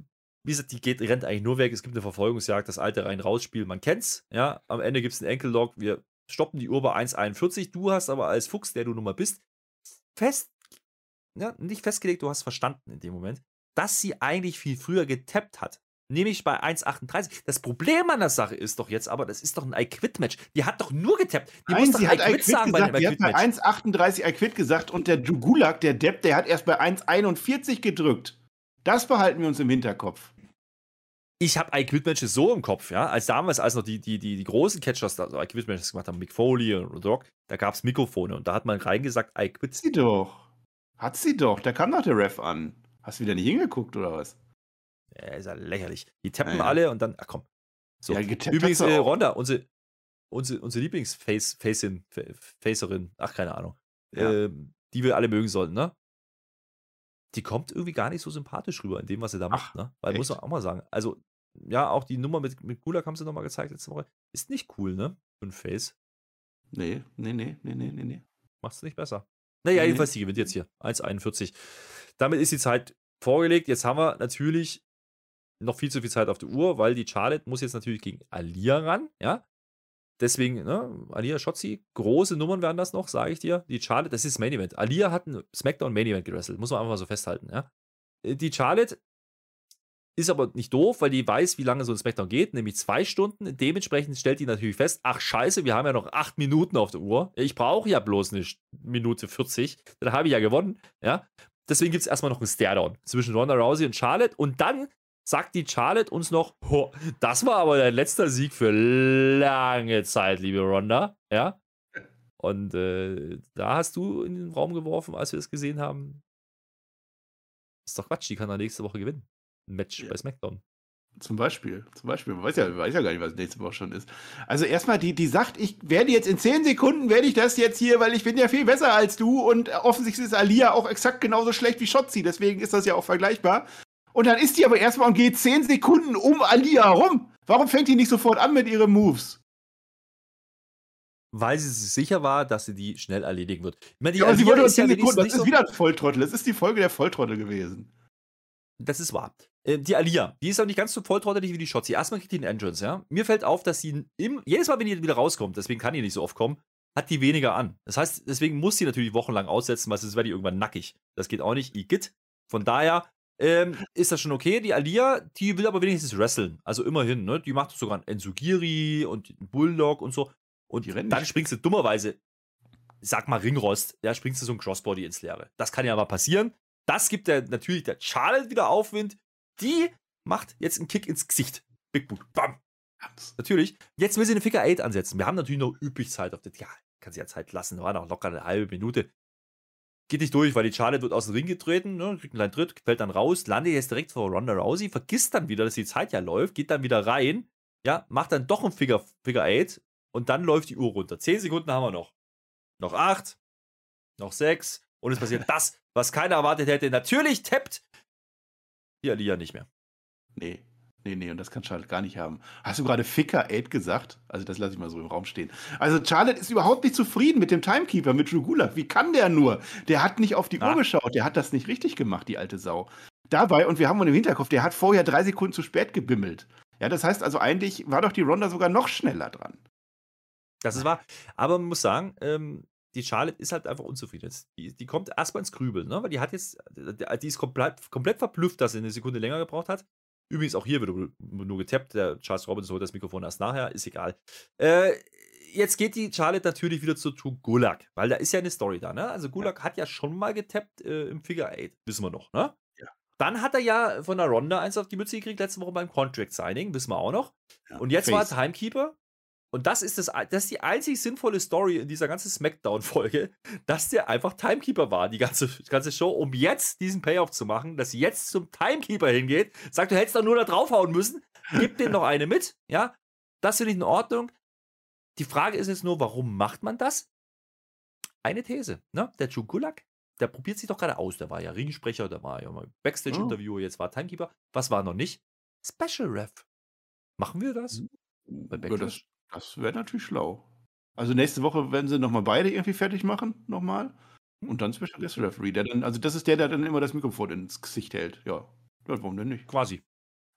wie gesagt, die geht, rennt eigentlich nur weg. Es gibt eine Verfolgungsjagd, das alte Rein-Raus-Spiel, man kennt's. Ja, am Ende gibt es einen Enkel-Log. Wir stoppen die Uhr bei eins einundvierzig. Du hast aber als Fuchs, der du nun mal bist, fest, ja, nicht festgelegt, du hast verstanden in dem Moment, dass sie eigentlich viel früher getappt hat. Nämlich bei eins achtunddreißig. Das Problem an der Sache ist doch jetzt aber, das ist doch ein I-Quit-Match. Die hat doch nur getappt. Die Nein, muss sie doch hat I-Quit I-Quit sagen bei gesagt, dem die hat bei I-Quit-Match. eins achtunddreißig I-Quit gesagt und der Jugulak, der Depp, der hat erst bei eins einundvierzig gedrückt. Das behalten wir uns im Hinterkopf. Ich habe I-Quit-Matches so im Kopf, ja, als damals, als noch die, die, die, die großen Catchers da so I-Quit-Matches gemacht haben, Mick Foley und Rock, da gab es Mikrofone und da hat man reingesagt, I-Quit. Hat sie doch. Hat sie doch. Da kam doch der Ref an. Hast du wieder nicht hingeguckt, oder was? Ja, ist ja lächerlich. Die tappen Ja, ja. alle und dann, ach komm. So. Ja, getappt Übrigens, hat sie äh, auch. Ronda, unsere, unsere, unsere Lieblings-Facerin, Facerin, ach, keine Ahnung, Ja. ähm, die wir alle mögen sollten, ne? Die kommt irgendwie gar nicht so sympathisch rüber in dem, was sie da macht, ne? Weil, muss echt? man auch mal sagen, also, ja, auch die Nummer mit, mit Gulak haben sie nochmal gezeigt letzte Woche, ist nicht cool, ne? Für ein Face. Nee, nee, nee, nee, nee, nee, nee. Macht's nicht besser. Naja, Nee. jedenfalls, die gewinnt jetzt hier. eins einundvierzig. Damit ist die Zeit vorgelegt. Jetzt haben wir natürlich noch viel zu viel Zeit auf der Uhr, weil die Charlotte muss jetzt natürlich gegen Alia ran, ja. Deswegen, ne, Alia Shotzi, große Nummern werden das noch, sage ich dir. Die Charlotte, das ist Main Event. Alia hat ein Smackdown Main Event gewrestelt, muss man einfach mal so festhalten, ja. Die Charlotte ist aber nicht doof, weil die weiß, wie lange so ein Smackdown geht, nämlich zwei Stunden. Dementsprechend stellt die natürlich fest, ach scheiße, wir haben ja noch acht Minuten auf der Uhr. Ich brauche ja bloß eine Minute vierzig. Dann habe ich ja gewonnen, ja. Deswegen gibt es erstmal noch einen Staredown zwischen Ronda Rousey und Charlotte. Und dann sagt die Charlotte uns noch, oh, das war aber dein letzter Sieg für lange Zeit, liebe Ronda, ja. Und äh, da hast du in den Raum geworfen, als wir das gesehen haben. Ist doch Quatsch, die kann doch nächste Woche gewinnen. Ein Match Ja. bei SmackDown. Zum Beispiel, zum Beispiel, man weiß ja, weiß ja gar nicht, was nächste Woche schon ist. Also erstmal, die, die sagt, ich werde jetzt in zehn Sekunden, werde ich das jetzt hier, weil ich bin ja viel besser als du und offensichtlich ist Alia auch exakt genauso schlecht wie Shotzi, deswegen ist das ja auch vergleichbar. Und dann ist die aber erstmal und geht zehn Sekunden um Alia herum. Warum fängt die nicht sofort an mit ihren Moves? Weil sie sich sicher war, dass sie die schnell erledigen wird. Ich meine, die Ja, aber sie Alia wollte uns ist ja zehn wenigstens Sekunden, nicht das so. ist wieder ein Volltrottel, das ist die Folge der Volltrottel gewesen. Das ist wahr. Äh, Die Alia, die ist auch nicht ganz so volltrottelig wie die Shotzi. Erstmal kriegt die einen Entrance, ja. Mir fällt auf, dass sie im, jedes Mal, wenn die wieder rauskommt, deswegen kann die nicht so oft kommen, hat die weniger an. Das heißt, deswegen muss sie natürlich wochenlang aussetzen, weil sonst wäre die irgendwann nackig. Das geht auch nicht. Igitt. Von daher ähm, ist das schon okay. Die Alia, die will aber wenigstens wresteln. Also immerhin, ne? Die macht sogar einen Enzugiri und einen Bulldog und so. Und Die rennen dann nicht. springst du dummerweise, sag mal Ringrost, ja, springst du so ein Crossbody ins Leere. Das kann ja mal passieren. Das gibt der natürlich der Charlotte wieder Aufwind. Die macht jetzt einen Kick ins Gesicht. Big Boot. Bam. Natürlich. Jetzt will sie eine Figure Eight ansetzen. Wir haben natürlich noch üppig Zeit auf das. Ja, kann sie ja Zeit lassen. War noch locker eine halbe Minute. Geht nicht durch, weil die Charlotte wird aus dem Ring getreten, ne, kriegt einen kleinen Tritt, fällt dann raus, landet jetzt direkt vor Ronda Rousey, vergisst dann wieder, dass die Zeit ja läuft, geht dann wieder rein, ja, macht dann doch ein Figure, Figure Eight und dann läuft die Uhr runter. Zehn Sekunden haben wir noch. Noch acht, noch sechs und es passiert das, was keiner erwartet hätte. Natürlich tappt die Alia nicht mehr. Nee, nee, nee, und das kann Charlotte gar nicht haben. Hast du gerade Ficker Eight gesagt? Also das lasse ich mal so im Raum stehen. Also Charlotte ist überhaupt nicht zufrieden mit dem Timekeeper, mit Drew Gulak. Wie kann der nur? Der hat nicht auf die Ah. Uhr geschaut, der hat das nicht richtig gemacht, die alte Sau. Dabei, und wir haben im Hinterkopf, der hat vorher drei Sekunden zu spät gebimmelt. Ja, das heißt also eigentlich war doch die Ronda sogar noch schneller dran. Das ist wahr. Aber man muss sagen, ähm, die Charlotte ist halt einfach unzufrieden. Jetzt, Die, die kommt erstmal ins Grübeln, ne? Weil die hat jetzt, die ist komplett, komplett verblüfft, dass sie eine Sekunde länger gebraucht hat. Übrigens auch hier wird nur getappt. Der Charles Robinson holt das Mikrofon erst nachher, ist egal. Äh, jetzt geht die Charlotte natürlich wieder zu Drew Gulak, weil da ist ja eine Story da, ne? Also Gulak hat ja schon mal getappt äh, im Figure Eight, wissen wir noch, ne? Ja. Dann hat er ja von der Ronda eins auf die Mütze gekriegt, letzte Woche beim Contract Signing, wissen wir auch noch. Ja, Und jetzt Face. war er Timekeeper. Und das ist, das, das ist die einzig sinnvolle Story in dieser ganzen Smackdown-Folge, dass der einfach Timekeeper war, die ganze, die ganze Show, um jetzt diesen Payoff zu machen, dass sie jetzt zum Timekeeper hingeht, sagt, du hättest doch nur da draufhauen müssen, gib dem noch eine mit, ja, das finde ich in Ordnung. Die Frage ist jetzt nur, warum macht man das? Eine These, ne? Der Drew Gulak, der probiert sich doch gerade aus, der war ja Ringsprecher, der war ja mal Backstage-Interviewer, jetzt war Timekeeper, was war noch nicht? Special Ref. Machen wir das? Bei Ja, Backlash? das das wäre natürlich schlau. Also nächste Woche werden sie nochmal beide irgendwie fertig machen, nochmal. Und dann Special Guest Referee. Der dann, also das ist der, der dann immer das Mikrofon ins Gesicht hält. Ja, ja warum denn nicht? Quasi.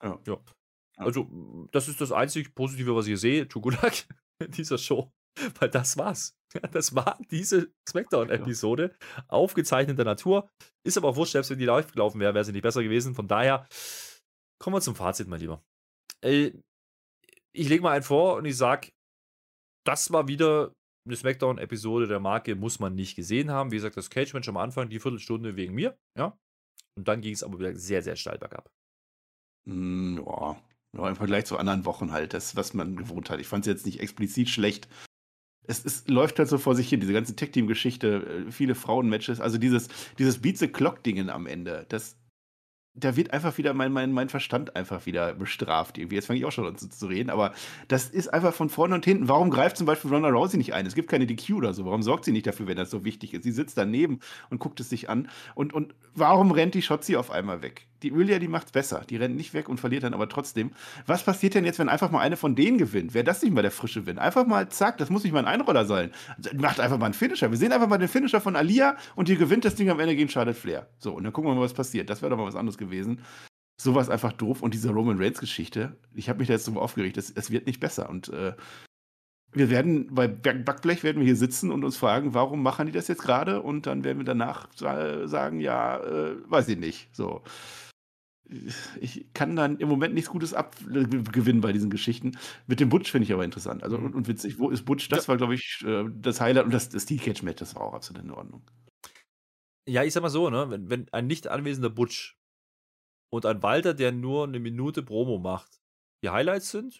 Ja. ja. Also, das ist das einzig Positive, was ich sehe, Tukulak, in dieser Show. Weil das war's. Das war diese Smackdown-Episode, aufgezeichneter Natur. Ist aber auch wurscht, selbst wenn die live gelaufen wäre, wäre sie nicht besser gewesen. Von daher kommen wir zum Fazit, mein Lieber. Ich lege mal einen vor und ich sage, das war wieder eine Smackdown-Episode der Marke, muss man nicht gesehen haben. Wie gesagt, das Cage-Match am Anfang, die Viertelstunde wegen mir. Ja. Und dann ging es aber wieder sehr, sehr steil bergab. Mm, ja. ja, im Vergleich zu anderen Wochen halt, das, was man gewohnt hat. Ich fand es jetzt nicht explizit schlecht. Es, es läuft halt so vor sich hin, diese ganze Tag-Team-Geschichte, viele Frauen-Matches, also dieses, dieses Beat-the-Clock-Dingen am Ende, das, da wird einfach wieder mein, mein, mein Verstand einfach wieder bestraft irgendwie. Jetzt fange ich auch schon an zu, zu reden, aber das ist einfach von vorne und hinten. Warum greift zum Beispiel Ronda Rousey nicht ein? Es gibt keine D Q oder so. Warum sorgt sie nicht dafür, wenn das so wichtig ist? Sie sitzt daneben und guckt es sich an. Und, und warum rennt die Shotzi auf einmal weg? Die Julia, die macht's besser. Die rennt nicht weg und verliert dann aber trotzdem. Was passiert denn jetzt, wenn einfach mal eine von denen gewinnt? Wäre das nicht mal der frische Win? Einfach mal, zack, das muss nicht mal ein Einroller sein. Macht einfach mal einen Finisher. Wir sehen einfach mal den Finisher von Aliyah und die gewinnt das Ding am Ende gegen Charlotte Flair. So, und dann gucken wir mal, was passiert. Das wäre doch mal was anderes gewesen. Sowas einfach doof. Und diese Roman Reigns-Geschichte, ich habe mich da jetzt so aufgeregt, es, es wird nicht besser. Und äh, wir werden, bei Backblech werden wir hier sitzen und uns fragen, warum machen die das jetzt gerade? Und dann werden wir danach sagen, ja, äh, weiß ich nicht. So. Ich kann dann im Moment nichts Gutes abgewinnen bei diesen Geschichten. Mit dem Butch finde ich aber interessant. Also und, und witzig. Wo ist Butch? Das ja. war, glaube ich, das Highlight. Und das, das Steel Cage Match, das war auch absolut in Ordnung. Ja, ich sag mal so, ne, wenn, wenn ein nicht anwesender Butch und ein Walter, der nur eine Minute Promo macht, die Highlights sind.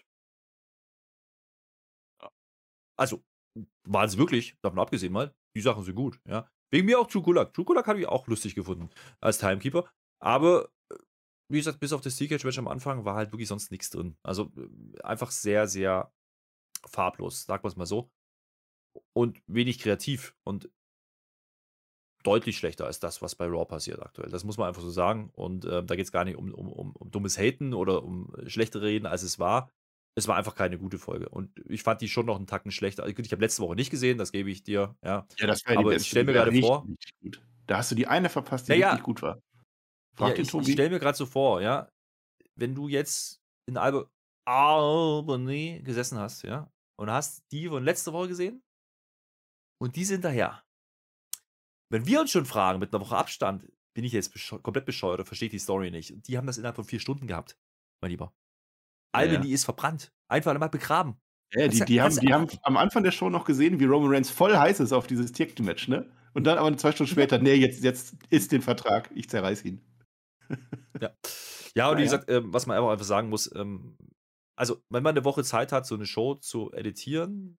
Also, waren es wirklich, davon abgesehen mal, die Sachen sind gut, ja. Wegen mir auch Drew Gulak. Drew Gulak habe ich auch lustig gefunden als Timekeeper. Aber, wie gesagt, bis auf das Steel Cage Match am Anfang war halt wirklich sonst nichts drin. Also, einfach sehr, sehr farblos, sagen wir es mal so. Und wenig kreativ. Und deutlich schlechter als das, was bei Raw passiert aktuell. Das muss man einfach so sagen. Und äh, da geht es gar nicht um, um, um, um dummes Haten oder um schlechtere Reden, als es war. Es war einfach keine gute Folge. Und ich fand die schon noch einen Tacken schlechter. Ich habe letzte Woche nicht gesehen, das gebe ich dir. Ja, ja das war die aber beste. Ich stelle mir gerade vor. Richtig gut. Da hast du die eine verpasst, die naja, richtig gut war. Frag ja, den ich Tobi. ich stelle mir gerade so vor, ja, wenn du jetzt in Alba Albany gesessen hast, ja, und hast die von letzter Woche gesehen und die sind daher. Wenn wir uns schon fragen, mit einer Woche Abstand, bin ich jetzt bescheu- komplett bescheuert oder verstehe die Story nicht. Und die haben das innerhalb von vier Stunden gehabt, mein Lieber. Ja, Albany ja. ist verbrannt. Einfach einmal begraben. Ja, die, Kannst die, du- haben, kannst die du- haben am Anfang der Show noch gesehen, wie Roman Reigns voll heiß ist auf dieses Tag-Team-Match, ne? Und dann aber zwei Stunden später, nee, jetzt, jetzt ist den Vertrag, ich zerreiß ihn. Ja, ja und wie Naja. gesagt, ähm, was man einfach, einfach sagen muss, ähm, also wenn man eine Woche Zeit hat, so eine Show zu editieren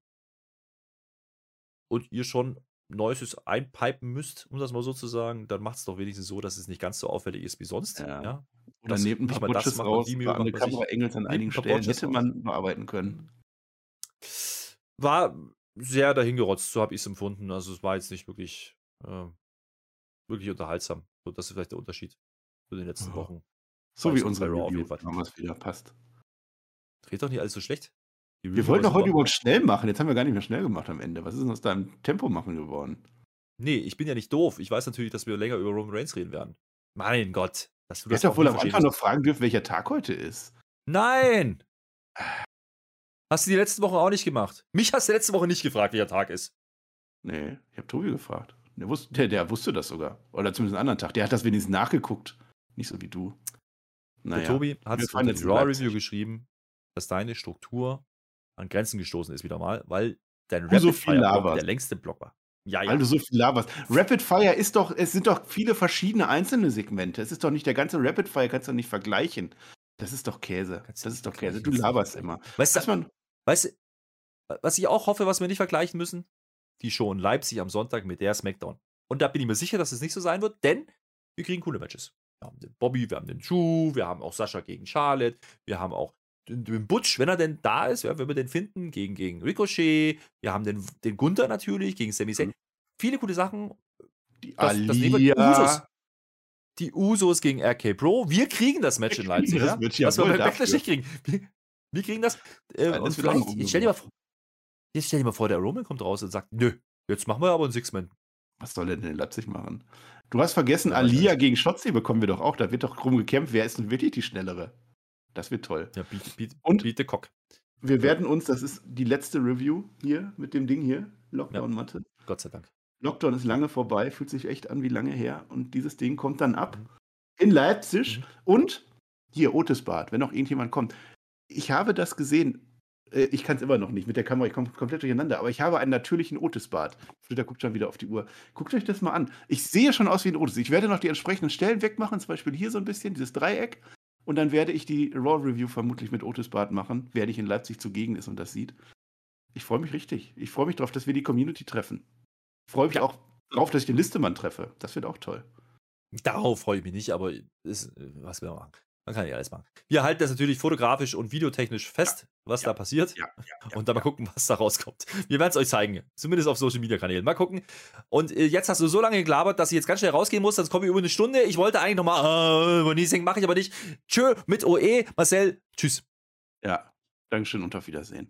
und ihr schon Neues einpipen müsst, um das mal so zu sagen, dann macht es doch wenigstens so, dass es nicht ganz so auffällig ist wie sonst. Ja. Ja. Oder Das- nehmt ein nicht paar mal das Butches macht man, raus, die Mühe war an macht der man sich. Kamera Engels an Nehmt einigen ein paar Stellen, Butches hätte raus. man bearbeiten können. War sehr dahingerotzt, so habe ich es empfunden. Also es war jetzt nicht wirklich, äh, wirklich unterhaltsam. So, das ist vielleicht der Unterschied zu den letzten Ja. Wochen. So Weiß wie nicht, unsere bei Raw auf Review, jeden Fall. haben wir es wieder, passt. Dreht doch nicht alles so schlecht. Die Wir Review wollten war doch heute super. überhaupt schnell machen, jetzt haben wir gar nicht mehr schnell gemacht am Ende. Was ist denn aus deinem Tempo machen geworden? Nee, ich bin ja nicht doof. Ich weiß natürlich, dass wir länger über Roman Reigns reden werden. Mein Gott, dass du Du das hättest doch auch wohl nie am verstehen Anfang noch wirst. fragen dürfen, welcher Tag heute ist. Nein! Hast du die letzten Wochen auch nicht gemacht? Mich hast du letzte Woche nicht gefragt, welcher Tag ist. Nee, ich habe Tobi gefragt. Der wusste, der, der wusste das sogar. Oder zumindest einen anderen Tag. Der hat das wenigstens nachgeguckt. Nicht so wie du. Naja. Der Tobi hat wir es fahren unter jetzt die in Raw Leipzig. Review geschrieben, dass deine Struktur an Grenzen gestoßen ist wieder mal, weil dein Du so Rapid viel Fire Block laberst. der längste Block war. Ja, ja. Weil du so viel laberst. Rapid Fire ist doch, es sind doch viele verschiedene einzelne Segmente. Es ist doch nicht der ganze Rapid Fire, kannst du doch nicht vergleichen. Das ist doch Käse. Kannst du Das nicht ist doch Käse. vergleichen, Du kannst du nicht laberst vergleichen. immer. Weißt Was du, man, weißt du, was ich auch hoffe, was wir nicht vergleichen müssen? Die Show in Leipzig am Sonntag mit der Smackdown. Und da bin ich mir sicher, dass es nicht so sein wird, denn wir kriegen coole Matches. Wir haben den Bobby, wir haben den Drew, wir haben auch Sascha gegen Charlotte, wir haben auch den, den Butch, wenn er denn da ist, ja, wenn wir den finden, gegen, gegen Ricochet, wir haben den, den Gunther natürlich, gegen Sami Zayn. Mhm. Viele coole Sachen. die Das, das nehmen wir die Usos. Alia. Die Usos gegen R K Bro. Wir kriegen das Match Wir in kriegen Leipzig. das Ja? Match, Was wir jawohl, bei Backlash dafür. nicht kriegen. Wir, wir kriegen das. Äh, Ja, und das wird auch vielleicht, noch jetzt stell dir mal vor, jetzt stell dir mal vor, der Roman kommt raus und sagt, nö, jetzt machen wir aber ein Six-Man. Was soll er denn in Leipzig machen? Du hast vergessen, Ja, weiß Alia nicht. gegen Shotzi bekommen wir doch auch. Da wird doch drum gekämpft, wer ist denn wirklich die Schnellere? Das wird toll. Ja, biete, biete, Und biete Cock. Wir werden uns, das ist die letzte Review hier mit dem Ding hier, Lockdown-Matte. Ja, Gott sei Dank. Lockdown ist lange vorbei, fühlt sich echt an wie lange her. Und dieses Ding kommt dann ab in Leipzig. Mhm. Und hier, Otisbad, wenn noch irgendjemand kommt. Ich habe das gesehen. Ich kann es immer noch nicht mit der Kamera, ich komme komplett durcheinander, aber ich habe einen natürlichen Otisbart. Flitter guckt schon wieder auf die Uhr. Guckt euch das mal an. Ich sehe schon aus wie ein Otis. Ich werde noch die entsprechenden Stellen wegmachen, zum Beispiel hier so ein bisschen, dieses Dreieck. Und dann werde ich die Raw-Review vermutlich mit Otisbart machen, wer nicht in Leipzig zugegen ist und das sieht. Ich freue mich richtig. Ich freue mich darauf, dass wir die Community treffen. Ich freue mich ja. auch darauf, dass ich den Listemann treffe. Das wird auch toll. Darauf freue ich mich nicht, aber ist, was will man machen? Man kann ja alles machen. Wir halten das natürlich fotografisch und videotechnisch fest, ja, was ja, da passiert. Ja, ja, und dann mal gucken, was da rauskommt. Wir werden es euch zeigen. Zumindest auf Social Media Kanälen. Mal gucken. Und äh, jetzt hast du so lange gelabert, dass ich jetzt ganz schnell rausgehen muss. Sonst komme ich über eine Stunde. Ich wollte eigentlich nochmal, äh, Nising mache ich aber nicht. Tschö mit O E. Marcel, tschüss. Ja, Dankeschön und auf Wiedersehen.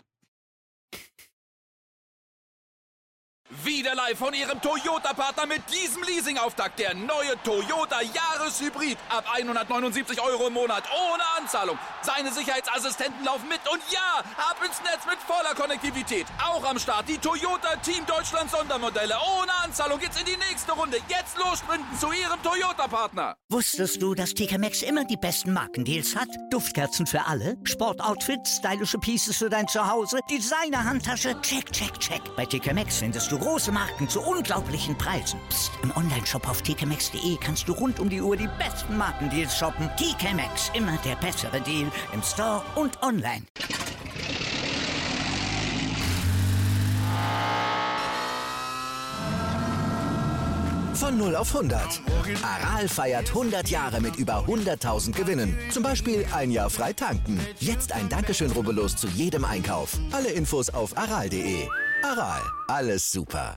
Wieder live von Ihrem Toyota-Partner mit diesem Leasing-Auftakt. Der neue Toyota Jahreshybrid. Ab hundertneunundsiebzig Euro im Monat. Ohne Anzahlung. Seine Sicherheitsassistenten laufen mit. Und ja, ab ins Netz mit voller Konnektivität. Auch am Start die Toyota Team Deutschland Sondermodelle. Ohne Anzahlung geht's in die nächste Runde. Jetzt los sprinten zu Ihrem Toyota-Partner. Wusstest du, dass T K Maxx immer die besten Markendeals hat? Duftkerzen für alle, Sportoutfits, stylische Pieces für dein Zuhause, Designer-Handtasche, check, check, check. Bei T K Maxx findest du große Marken zu unglaublichen Preisen. Psst. Im Onlineshop auf t k maxx punkt de kannst du rund um die Uhr die besten Markendeals shoppen. T K Maxx, immer der bessere Deal im Store und online. Von null auf hundert. Aral feiert hundert Jahre mit über hunderttausend Gewinnen. Zum Beispiel ein Jahr frei tanken. Jetzt ein Dankeschön, rubbellos zu jedem Einkauf. Alle Infos auf aral punkt de. Aral, alles super.